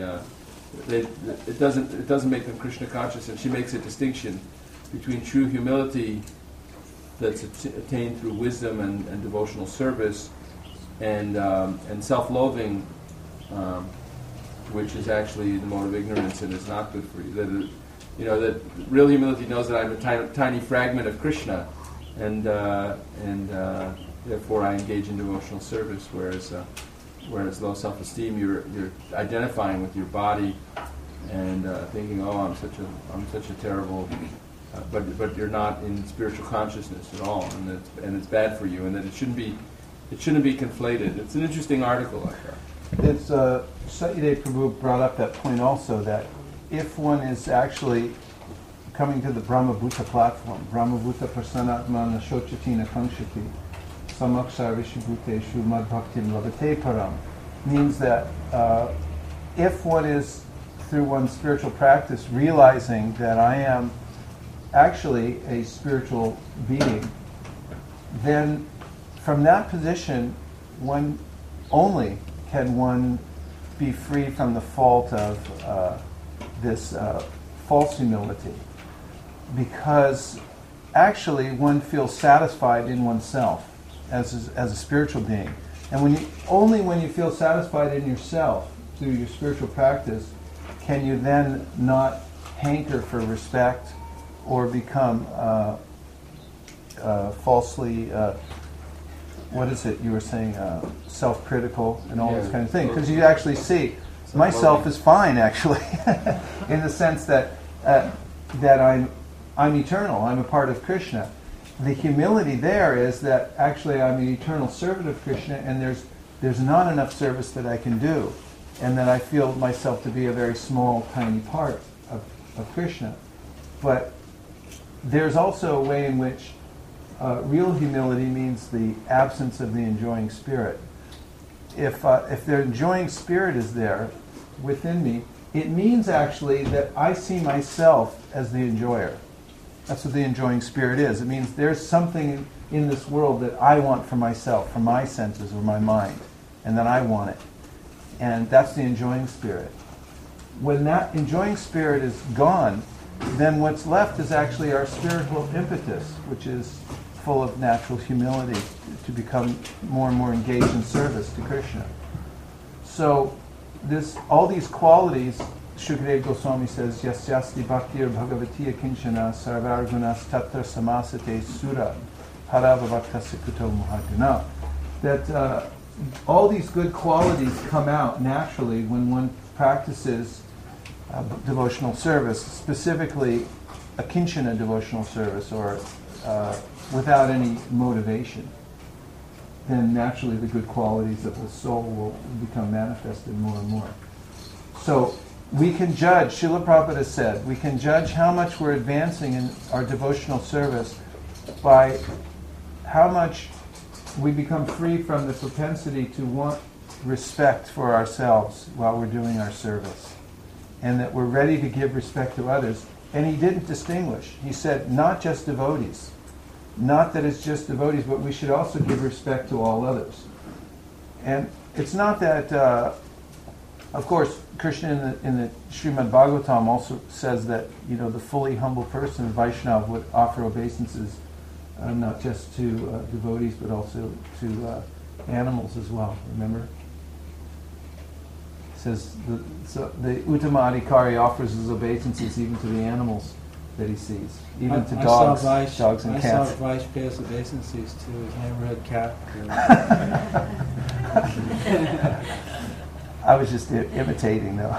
It doesn't make them Krishna conscious. And she makes a distinction between true humility that's attained through wisdom and devotional service, and self-loathing, which is actually the mode of ignorance and is not good for you. That real humility knows that I'm a tiny fragment of Krishna, and therefore I engage in devotional service. Whereas low self-esteem, you're identifying with your body and thinking, oh, I'm such a terrible, but you're not in spiritual consciousness at all, and it's bad for you, and that it shouldn't be conflated. It's an interesting article like that. It's Satyadev Prabhu brought up that point also, that if one is actually coming to the Brahmabhuta platform, Brahmabhuta Prasanatmana Shochatina Kanshati, Samakshar Vishubhuteshu Madbhaktim Lavate Param, means that if one is, through one's spiritual practice, realizing that I am actually a spiritual being, then from that position, one only can one be free from the fault of this false humility, because actually one feels satisfied in oneself as a spiritual being. And when you feel satisfied in yourself through your spiritual practice, can you then not hanker for respect or become falsely, what is it you were saying, self-critical and all this kind of thing? Because you actually see, myself is fine, actually, in the sense that I'm eternal. I'm a part of Krishna. The humility there is that actually I'm an eternal servant of Krishna, and there's not enough service that I can do, and that I feel myself to be a very small, tiny part of Krishna. But there's also a way in which real humility means the absence of the enjoying spirit. If the enjoying spirit is there within me, it means actually that I see myself as the enjoyer. That's what the enjoying spirit is. It means there's something in this world that I want for myself, for my senses or my mind, and that I want it. And that's the enjoying spirit. When that enjoying spirit is gone, then what's left is actually our spiritual impetus, which is full of natural humility to become more and more engaged in service to Krishna. So all these qualities, Shukadeva Goswami says, Yasyasti bhaktir bhagavatiya kinchana sarvar gunas tatra samasate sura harava bhaktasya kuto muhadana. That all these good qualities come out naturally when one practices devotional service, specifically a kinchana devotional service, or without any motivation. Then naturally the good qualities of the soul will become manifested more and more. So we can judge, Srila Prabhupada said, we can judge how much we're advancing in our devotional service by how much we become free from the propensity to want respect for ourselves while we're doing our service, and that we're ready to give respect to others. And he didn't distinguish. He said not just devotees. Not that it's just devotees, but we should also give respect to all others. And it's not that, of course, Krishna in the Srimad Bhagavatam also says that, the fully humble person, Vaishnava, would offer obeisances not just to devotees, but also to animals as well, remember? says the Uttama Adhikari offers his obeisances even to the animals that he sees, even to dogs and I cats. saw Vice pay his obeisances to his neighborhood cat. I was just imitating, though.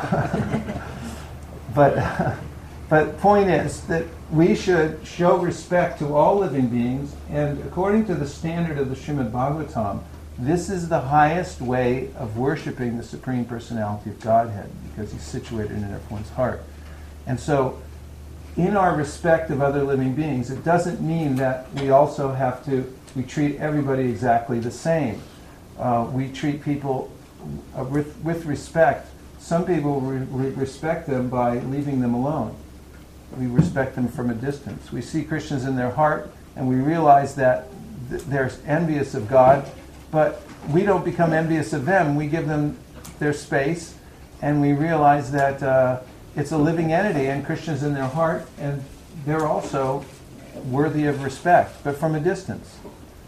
But point is that we should show respect to all living beings, and according to the standard of the Srimad Bhagavatam, this is the highest way of worshiping the Supreme Personality of Godhead, because he's situated in everyone's heart. And so, in our respect of other living beings, it doesn't mean that we also have to, we treat everybody exactly the same. We treat people with respect. Some people respect them by leaving them alone. We respect them from a distance. We see Krishnas in their heart, and we realize that they're envious of God, but we don't become envious of them. We give them their space, and we realize that it's a living entity, and Krishna's in their heart, and they're also worthy of respect, but from a distance.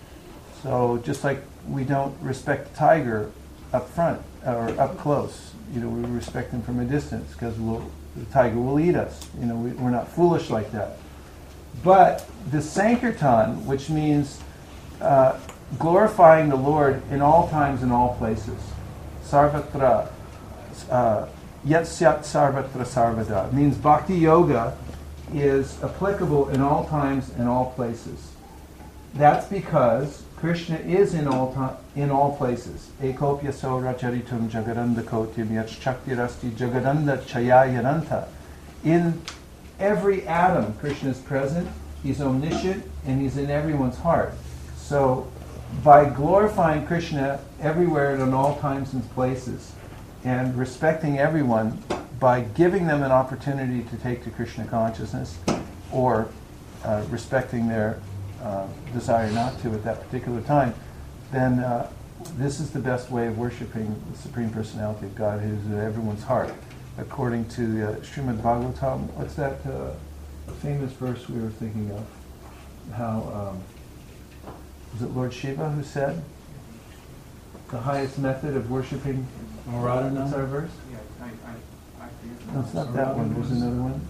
So just like we don't respect the tiger up front or up close, we respect him from a distance because the tiger will eat us. We're not foolish like that. But the Sankirtan, which means glorifying the Lord in all times and all places, sarvatra, yat syat sarvatra sarvada, means bhakti yoga is applicable in all times and all places. That's because Krishna is in all places. Ekopya sora charitum jagadanda kotim yat shaktirasti jagadanda chayayananta. In every atom, Krishna is present. He's omniscient, and he's in everyone's heart. So, by glorifying Krishna everywhere and in all times and places, and respecting everyone, by giving them an opportunity to take to Krishna consciousness, or respecting their desire not to at that particular time, then this is the best way of worshiping the Supreme Personality of God, who's in everyone's heart. According to Srimad Bhagavatam, what's that famous verse we were thinking of? How, was it Lord Shiva who said, the highest method of worshiping? What's our verse? Yeah, I forget. No, it's not that one. There's another one.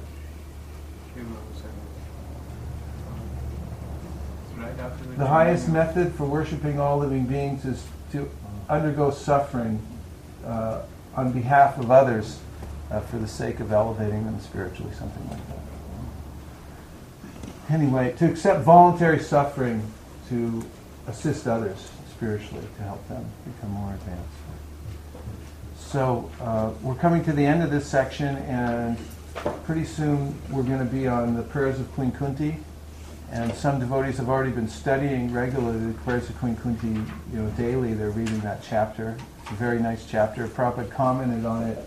Right after The highest method for worshiping all living beings is to undergo suffering on behalf of others for the sake of elevating them spiritually, something like that. Anyway, to accept voluntary suffering to assist others spiritually, to help them become more advanced. So we're coming to the end of this section, and pretty soon we're going to be on the prayers of Queen Kunti. And some devotees have already been studying regularly the prayers of Queen Kunti, daily. They're reading that chapter. It's a very nice chapter. Prabhupada commented on it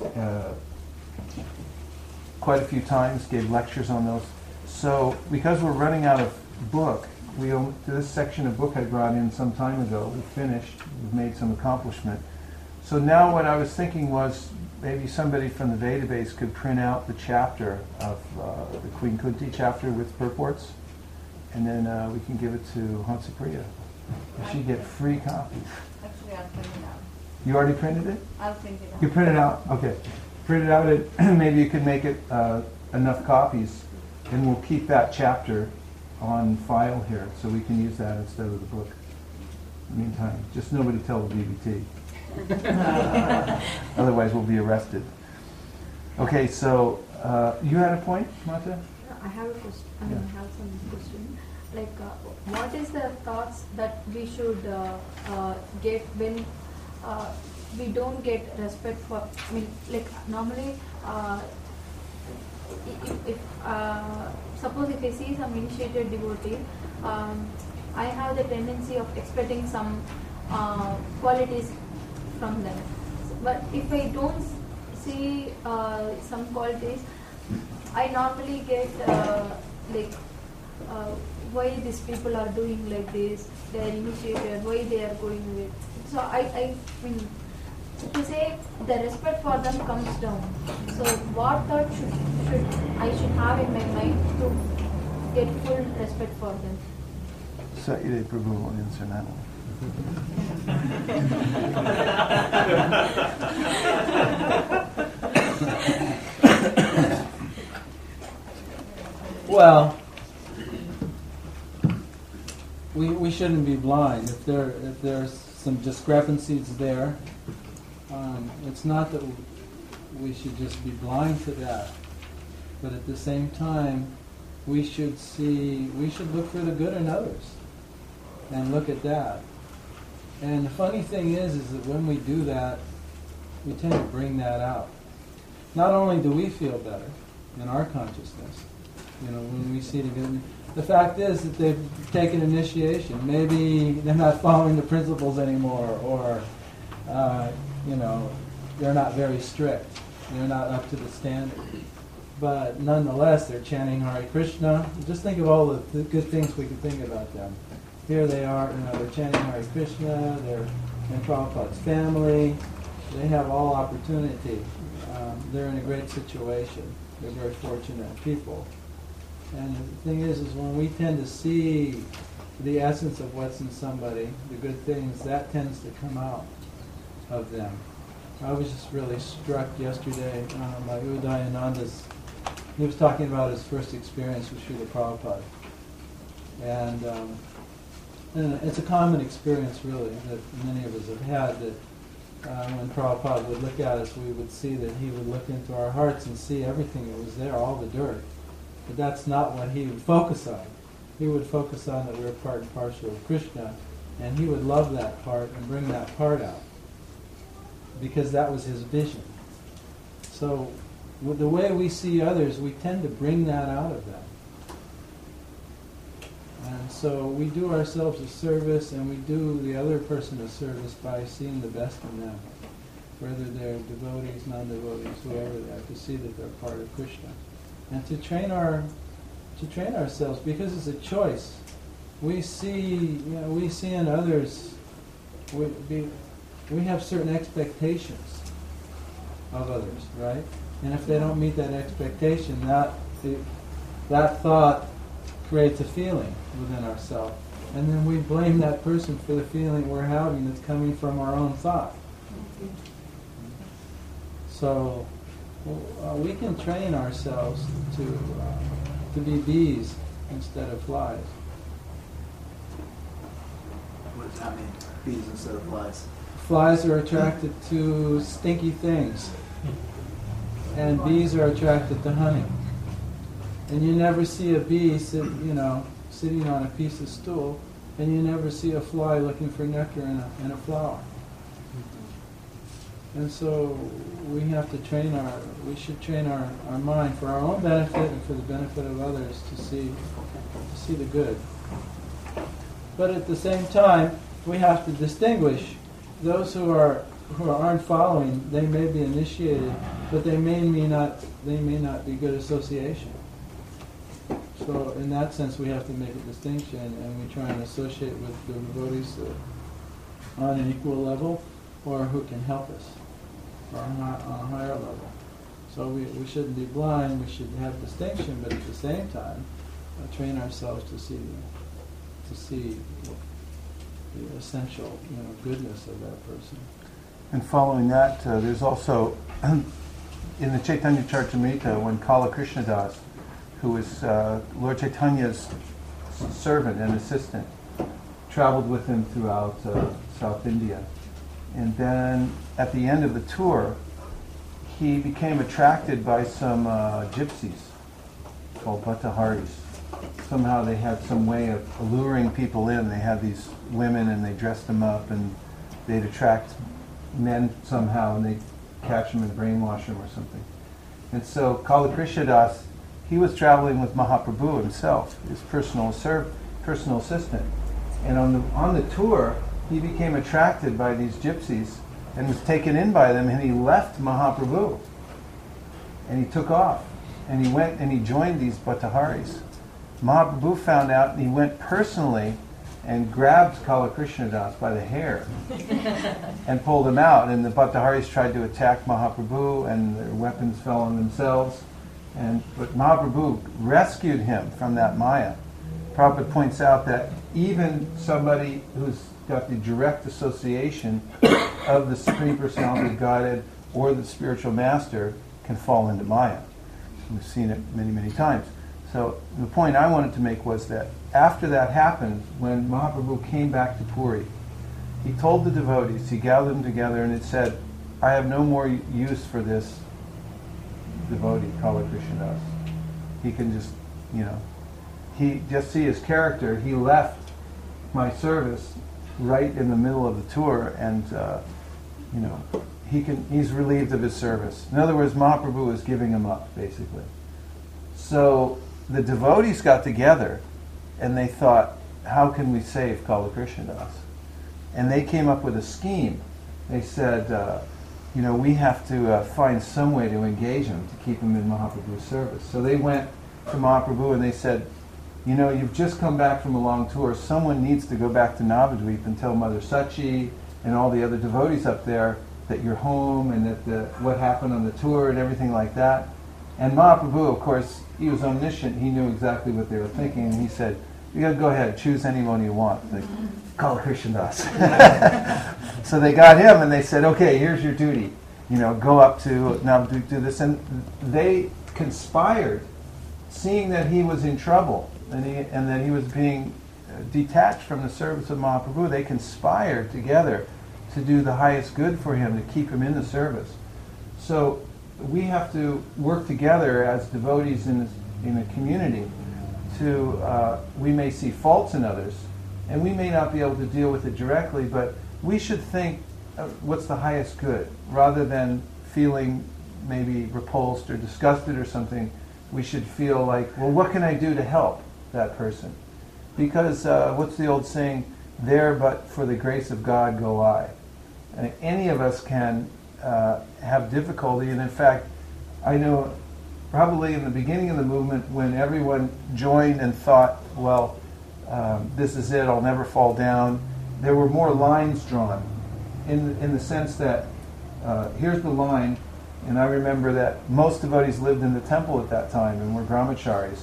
quite a few times, gave lectures on those. So because we're running out of book, this section of book I brought in some time ago. We finished. We've made some accomplishment. So now what I was thinking was maybe somebody from the database could print out the chapter of the Queen Kunti chapter with purports, and then we can give it to Hansapriya. She get free copies. Actually, I'll print it out. You already printed it? I'll print it out. You print it out? Okay. Print it out, and maybe you can make it enough copies, and we'll keep that chapter on file here, so we can use that instead of the book. In the meantime, just nobody tell the DBT. Otherwise we'll be arrested. Okay, so you had a point, Mata? I have a question. Yeah. I have some question. Like, what is the thoughts that we should get when we don't get respect for? I mean, like normally, if suppose if I see some initiated devotee, I have the tendency of expecting some qualities from them. But if I don't see some qualities, I normally get why these people are doing like this, they are initiated, why they are going with. So I mean, to say the respect for them comes down. So what thought I should have in my mind to get full respect for them? Satyade Prabhu will answer that one. Well, we shouldn't be blind. If there's some discrepancies there, it's not that we should just be blind to that, but at the same time, we should look for the good in others and look at that. And the funny thing is that when we do that, we tend to bring that out. Not only do we feel better in our consciousness, when we see the good. The fact is that they've taken initiation. Maybe they're not following the principles anymore, or they're not very strict. They're not up to the standard. But nonetheless, they're chanting Hare Krishna. Just think of all the good things we can think about them. Here they are, they're chanting Hare Krishna. They're in Prabhupada's family. They have all opportunity. They're in a great situation. They're very fortunate people. And the thing is when we tend to see the essence of what's in somebody, the good things, that tends to come out of them. I was just really struck yesterday by Udayananda's. He was talking about his first experience with Srila Prabhupada. And it's a common experience, really, that many of us have had, that when Prabhupada would look at us, we would see that he would look into our hearts and see everything that was there, all the dirt. But that's not what he would focus on. He would focus on that we're part and parcel of Krishna, and he would love that part and bring that part out, because that was his vision. So with the way we see others, we tend to bring that out of them. And so we do ourselves a service, and we do the other person a service by seeing the best in them, whether they're devotees, non-devotees, whoever they are, to see that they're part of Krishna. And to train ourselves, because it's a choice. We see in others, we have certain expectations of others, right? And if they don't meet that expectation, that thought creates a feeling within ourselves, and then we blame that person for the feeling we're having that's coming from our own thought. So we can train ourselves to be bees instead of flies. What does that mean? Bees instead of flies? Flies are attracted to stinky things, and bees are attracted to honey. And you never see a bee sitting on a piece of stool, and you never see a fly looking for nectar in a flower. And so we should train our mind for our own benefit and for the benefit of others to see the good. But at the same time, we have to distinguish those who aren't following. They may be initiated, but they may not be good association. So in that sense, we have to make a distinction, and we try and associate with the devotees on an equal level, or who can help us, or on a higher level. So we shouldn't be blind. We should have distinction, but at the same time, train ourselves to see the essential goodness of that person. And following that, there's also in the Chaitanya Charitamrita, when Kala Krishnadas, who was Lord Chaitanya's servant and assistant, traveled with him throughout South India. And then at the end of the tour, he became attracted by some gypsies called Bhattaharis. Somehow they had some way of alluring people in. They had these women and they dressed them up, and they'd attract men somehow, and they'd catch them and brainwash them or something. And so Kala Krishnadas, he was traveling with Mahaprabhu himself, his personal assistant. And on the tour, he became attracted by these gypsies and was taken in by them, and he left Mahaprabhu. And he took off. And he went and he joined these Bhattaharis. Mahaprabhu found out, and he went personally and grabbed Kala Krishnadas by the hair and pulled him out. And the Bhattaharis tried to attack Mahaprabhu, and their weapons fell on themselves. But Mahaprabhu rescued him from that Maya. Prabhupada points out that even somebody who's got the direct association of the Supreme Personality of Godhead or the spiritual master can fall into Maya. We've seen it many, many times. So the point I wanted to make was that after that happened, when Mahaprabhu came back to Puri, he told the devotees, he gathered them together and it said, I have no more use for this devotee, Kala Krishnadas. He can just, he just see his character. He left my service right in the middle of the tour and, he's relieved of his service. In other words, Mahaprabhu is giving him up, basically. So the devotees got together and they thought, how can we save Kala Krishnadas? And they came up with a scheme. They said, we have to find some way to engage him, to keep him in Mahaprabhu's service. So they went to Mahaprabhu and they said, you've just come back from a long tour. Someone needs to go back to Navadvip and tell Mother Sachi and all the other devotees up there that you're home and that what happened on the tour and everything like that. And Mahaprabhu, of course, he was omniscient. He knew exactly what they were thinking. And he said, you got to go ahead, choose anyone you want. Like, Kala Krishnadas. So they got him and they said, okay, here's your duty. Go up to Navadvip, do this. And they conspired, seeing that he was in trouble and that he was being detached from the service of Mahaprabhu. They conspired together to do the highest good for him, to keep him in the service. So we have to work together as devotees in a community to, we may see faults in others, and we may not be able to deal with it directly, but we should think, what's the highest good? Rather than feeling maybe repulsed or disgusted or something, we should feel like, well, what can I do to help that person? Because what's the old saying? There but for the grace of God go I. And any of us can have difficulty, and in fact, I know probably in the beginning of the movement when everyone joined and thought, well, this is it, I'll never fall down, there were more lines drawn in the sense that here's the line, and I remember that most devotees lived in the temple at that time and were brahmacharis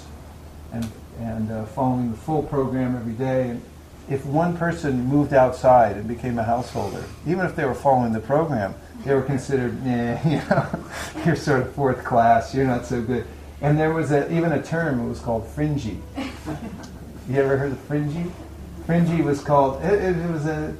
and following the full program every day. And if one person moved outside and became a householder, even if they were following the program, they were considered, you're sort of fourth class, you're not so good. And there was even a term, it was called fringy. You ever heard of fringy? Fringy was called, it was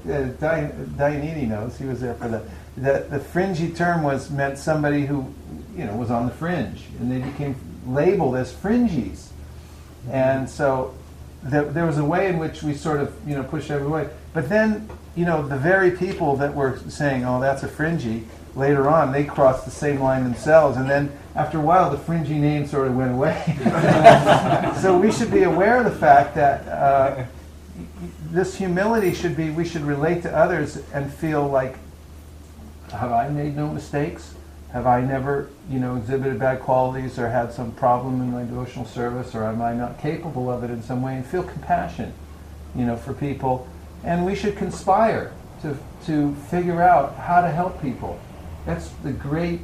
Dianini knows, he was there for the fringy term meant somebody who, was on the fringe, and they became labeled as fringies. And so there was a way in which we sort of, pushed everyone away. But then, the very people that were saying, oh, that's a fringy, later on, they crossed the same line themselves. And then, after a while, the fringy name sort of went away. So we should be aware of the fact that this humility should be, we should relate to others and feel like, have I made no mistakes? Have I never, exhibited bad qualities or had some problem in my devotional service, or am I not capable of it in some way? And feel compassion, for people. And we should conspire to figure out how to help people. That's the great,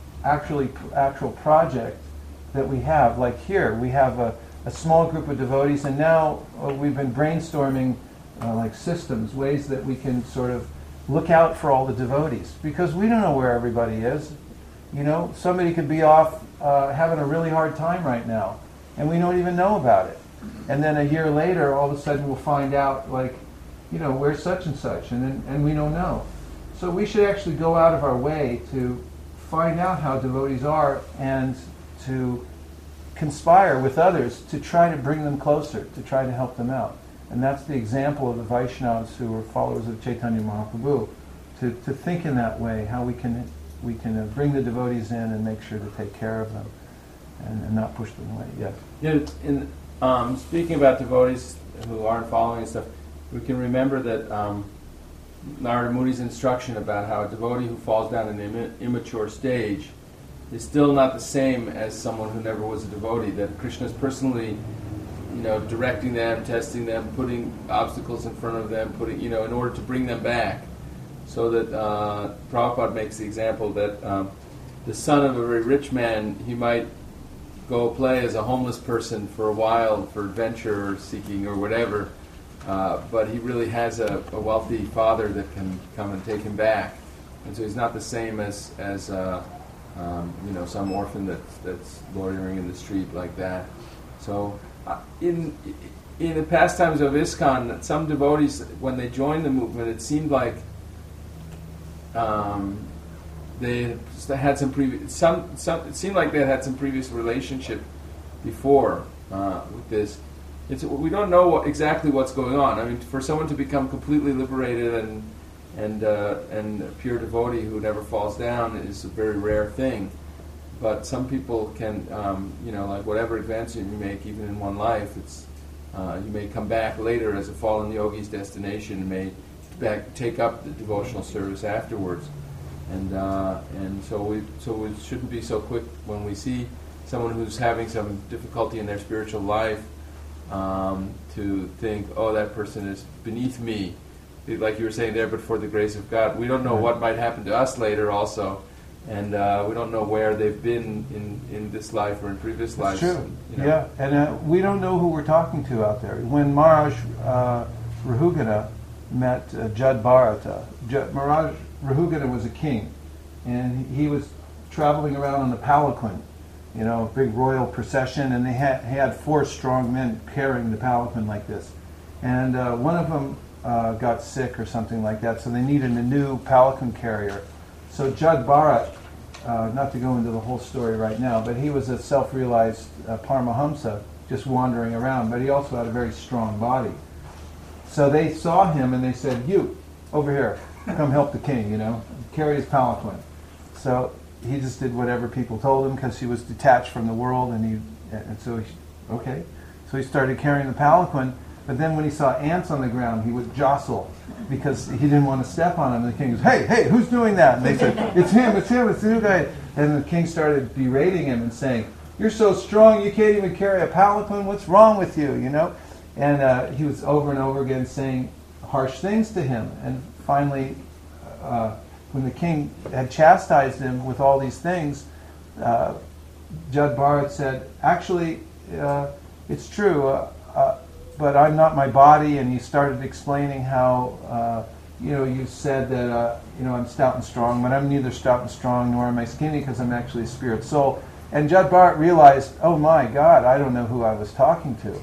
actual project that we have. Like here, we have a small group of devotees, and now we've been brainstorming like systems, ways that we can sort of look out for all the devotees, because we don't know where everybody is. Somebody could be off having a really hard time right now, and we don't even know about it. And then a year later, all of a sudden we'll find out, like, where's such and such, and we don't know. So we should actually go out of our way to find out how devotees are and to conspire with others to try to bring them closer, to try to help them out. And that's the example of the Vaishnavas who are followers of Chaitanya Mahaprabhu, to think in that way, how we can bring the devotees in and make sure to take care of them and not push them away. Yes? Yeah, speaking about devotees who aren't following and stuff, we can remember that Narada Muni's instruction about how a devotee who falls down in an immature stage is still not the same as someone who never was a devotee, that Krishna is personally directing them, testing them, putting obstacles in front of them, in order to bring them back. So that Prabhupada makes the example that the son of a very rich man, he might go play as a homeless person for a while for adventure or seeking or whatever, but he really has a wealthy father that can come and take him back, and so he's not the same as some orphan that's loitering in the street like that. So in the pastimes of ISKCON, some devotees, when they joined the movement, it seemed like they had some previous. It seemed like they had some previous relationship before with this. We don't know exactly what's going on. I mean, for someone to become completely liberated and a pure devotee who never falls down is a very rare thing. But some people can, like whatever advancement you make, even in one life, you may come back later as a fallen yogi's destination, and may take up the devotional service afterwards. And so we shouldn't be so quick when we see someone who's having some difficulty in their spiritual life to think, oh, that person is beneath me, like you were saying there, but for the grace of God. We don't know what might happen to us later also, and we don't know where they've been in this life or in previous lives. True. Yeah, and we don't know who we're talking to out there. When Maharaj Rahugana met Jad Bharata, Maharaj Rahugana was a king, and he was traveling around on the palanquin, a big royal procession, and he had 4 strong men carrying the palanquin like this. And one of them got sick or something like that, so they needed a new palanquin carrier. So Jad Bharat, not to go into the whole story right now, but he was a self-realized Paramahamsa just wandering around, but he also had a very strong body. So they saw him and they said, "You, over here, come help the king, carry his palanquin." So he just did whatever people told him because he was detached from the world, so he started carrying the palanquin. But then when he saw ants on the ground, he would jostle because he didn't want to step on them. And the king goes, hey, who's doing that? And they said, it's him, it's the new guy. And the king started berating him and saying, "You're so strong, you can't even carry a palanquin. What's wrong with you?" And he was over and over again saying harsh things to him. And finally, when the king had chastised him with all these things, Jad Bharat said, "Actually, it's true, but I'm not my body." And he started explaining how, you said that, I'm stout and strong, but I'm neither stout and strong nor am I skinny because I'm actually a spirit soul. And Jad Bharat realized, oh my God, I don't know who I was talking to.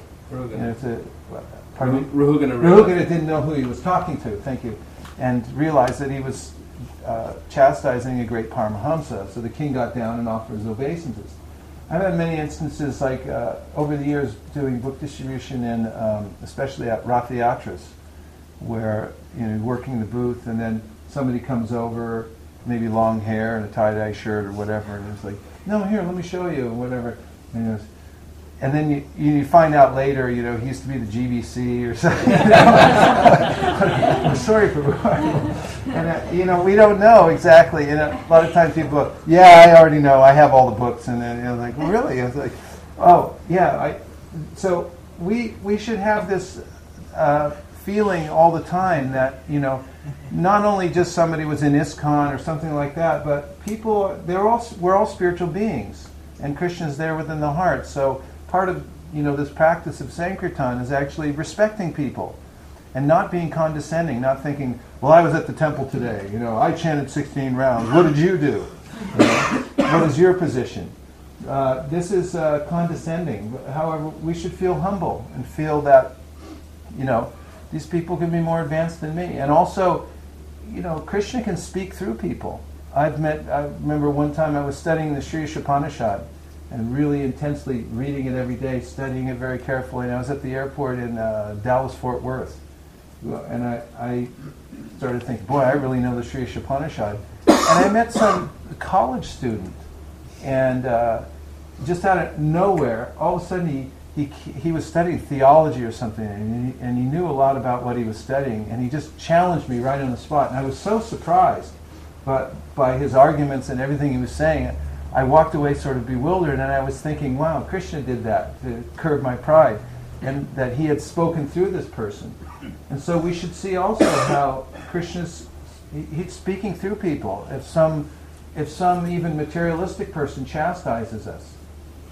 Rahugana didn't know who he was talking to, thank you, and realized that he was chastising a great Paramahamsa. So the king got down and offered his obeisances. I've had many instances, like over the years, doing book distribution in, especially at Rath Yatras, where working the booth, and then somebody comes over, maybe long hair and a tie-dye shirt or whatever, and it's like, "No, here, let me show you," or whatever. And then you find out later, he used to be the GBC or something. I'm sorry for and we don't know exactly. And a lot of times people go, "Yeah, I already know. I have all the books." And then like, well, really? It's like, oh yeah. So we should have this feeling all the time that not only just somebody was in ISKCON or something like that, but people we're all spiritual beings, and Krishna is there within the heart. So part of this practice of Sankirtan is actually respecting people and not being condescending, not thinking, "Well, I was at the temple today, I chanted 16 rounds. What did you do? What is your position?" This is condescending. However, we should feel humble and feel that these people can be more advanced than me. And also, Krishna can speak through people. I remember one time I was studying the Sri Upanishad and really intensely reading it every day, studying it very carefully. And I was at the airport in Dallas-Fort Worth. And I started thinking, boy, I really know the Sri Upanishad. And I met some college student. And just out of nowhere, all of a sudden he was studying theology or something, and he knew a lot about what he was studying, and he just challenged me right on the spot. And I was so surprised by his arguments and everything he was saying. I walked away sort of bewildered, and I was thinking, wow, Krishna did that to curb my pride, and that he had spoken through this person. And so we should see also how Krishna's he's speaking through people. If some even materialistic person chastises us,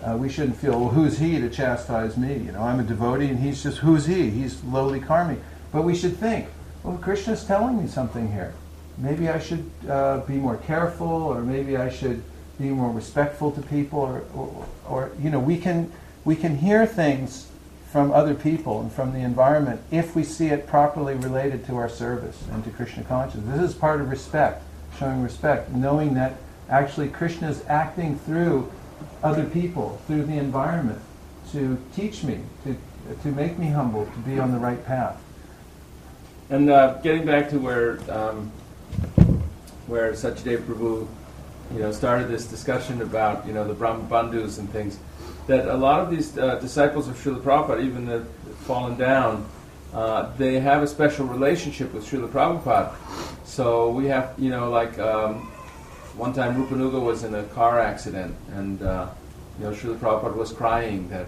We shouldn't feel, well, who's he to chastise me? You know, I'm a devotee and he's just, who's he? He's lowly karmi. But we should think, well, Krishna's telling me something here. Maybe I should be more careful, or maybe I should be more respectful to people, or you know, we can hear things from other people and from the environment if we see it properly related to our service and to Krishna consciousness. This is part of respect, showing respect, knowing that actually Krishna is acting through other people, through the environment, to teach me, to make me humble, to be on the right path. And getting back to where Satyadeva Prabhu, started this discussion about, the Brahma Bandhus and things, that a lot of these disciples of Srila Prabhupada, even that have fallen down, they have a special relationship with Srila Prabhupada. So we have, one time Rupanuga was in a car accident, and Srila Prabhupada was crying that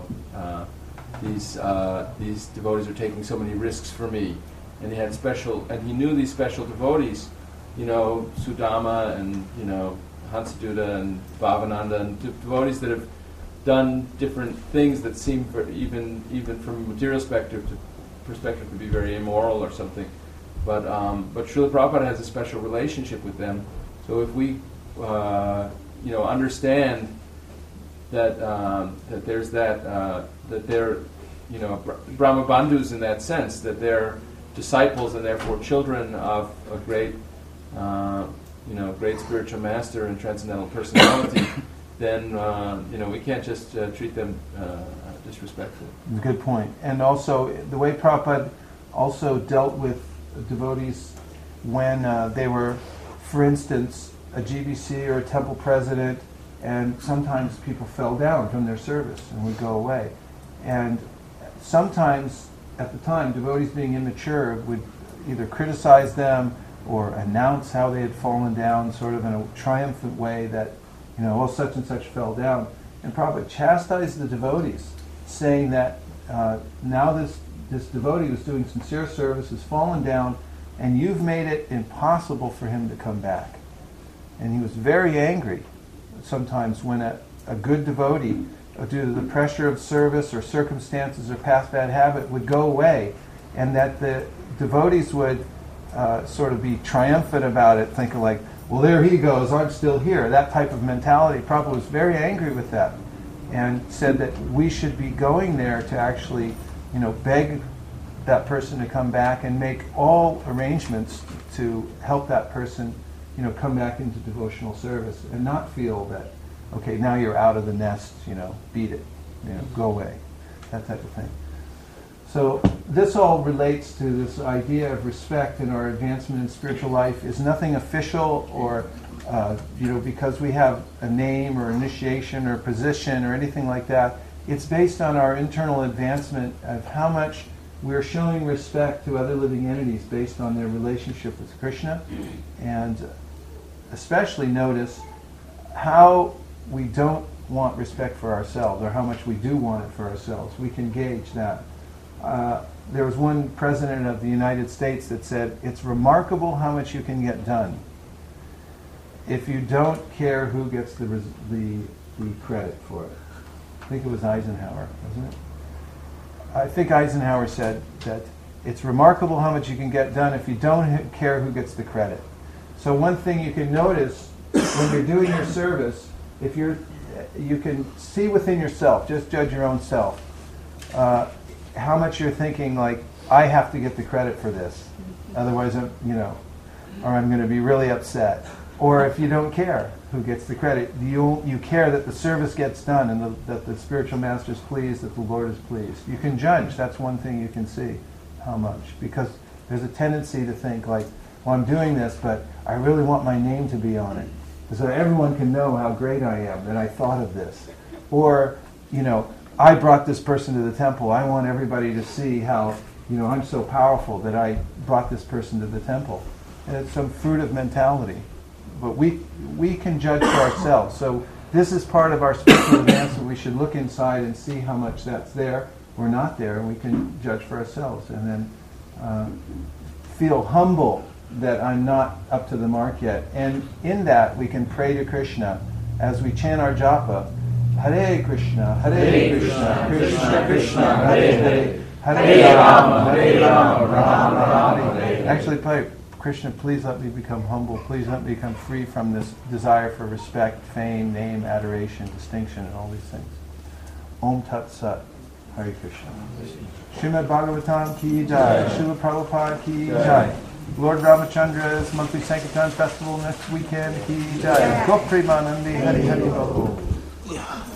these devotees are taking so many risks for me, and he knew these special devotees, Sudama and Hansaduta and Bhavananda, and devotees that have done different things that seem, even from a material perspective to be very immoral or something. But Srila Prabhupada has a special relationship with them. So if we understand that that there's that they're Brahma Bandhus in that sense, that they're disciples and therefore children of a great great spiritual master and transcendental personality, then we can't just treat them disrespectfully. Good point. And also the way Prabhupada also dealt with devotees when they were, for instance, a GBC or a temple president, and sometimes people fell down from their service and would go away. And sometimes, at the time, devotees being immature would either criticize them or announce how they had fallen down, sort of in a triumphant way that, such and such fell down. And Prabhupada chastised the devotees, saying that now this devotee who's doing sincere service has fallen down, and you've made it impossible for him to come back. And he was very angry sometimes when a good devotee, due to the pressure of service or circumstances or past bad habit, would go away, and that the devotees would sort of be triumphant about it, thinking like, well, there he goes, I'm still here. That type of mentality. Prabhupada was very angry with that, and said that we should be going there to actually, beg that person to come back and make all arrangements to help that person, come back into devotional service, and not feel that, okay, now you're out of the nest, beat it, go away, that type of thing. So this all relates to this idea of respect in our advancement in spiritual life. Is nothing official or, because we have a name or initiation or position or anything like that. It's based on our internal advancement of how much we're showing respect to other living entities based on their relationship with Krishna. And especially notice how we don't want respect for ourselves, or how much we do want it for ourselves. We can gauge that. There was one president of the United States that said, it's remarkable how much you can get done if you don't care who gets the credit for it. I think it was Eisenhower, wasn't it? I think Eisenhower said that it's remarkable how much you can get done if you don't care who gets the credit. So one thing you can notice when you're doing your service, you can see within yourself, just judge your own self, how much you're thinking like, I have to get the credit for this, otherwise or I'm going to be really upset. Or if you don't care who gets the credit, you care that the service gets done and that the spiritual master is pleased, that the Lord is pleased. You can judge. That's one thing you can see, how much. Because there's a tendency to think like, well, I'm doing this, but I really want my name to be on it, so everyone can know how great I am, that I thought of this. Or, I brought this person to the temple. I want everybody to see how, I'm so powerful that I brought this person to the temple. And it's some fruit of mentality. But we can judge for ourselves. So this is part of our spiritual advancement. We should look inside and see how much that's there or not there, and we can judge for ourselves. And then feel humble that I'm not up to the mark yet. And in that, we can pray to Krishna as we chant our japa, Hare Krishna, Hare Krishna, Krishna, Krishna, Hare Hare Hare, Hare Rama, Hare Rama, Rama Rama, Hare. Actually, pray, Krishna, please let me become humble. Please let me become free from this desire for respect, fame, name, adoration, distinction, and all these things. Om Tat Sat. Hare Krishna. Srimad Bhagavatam ki jai. Srila Prabhupada ki jai. Lord Ramachandra's monthly Sankirtan festival next weekend ki jai. Gop Premanandi Hari Hari Bol.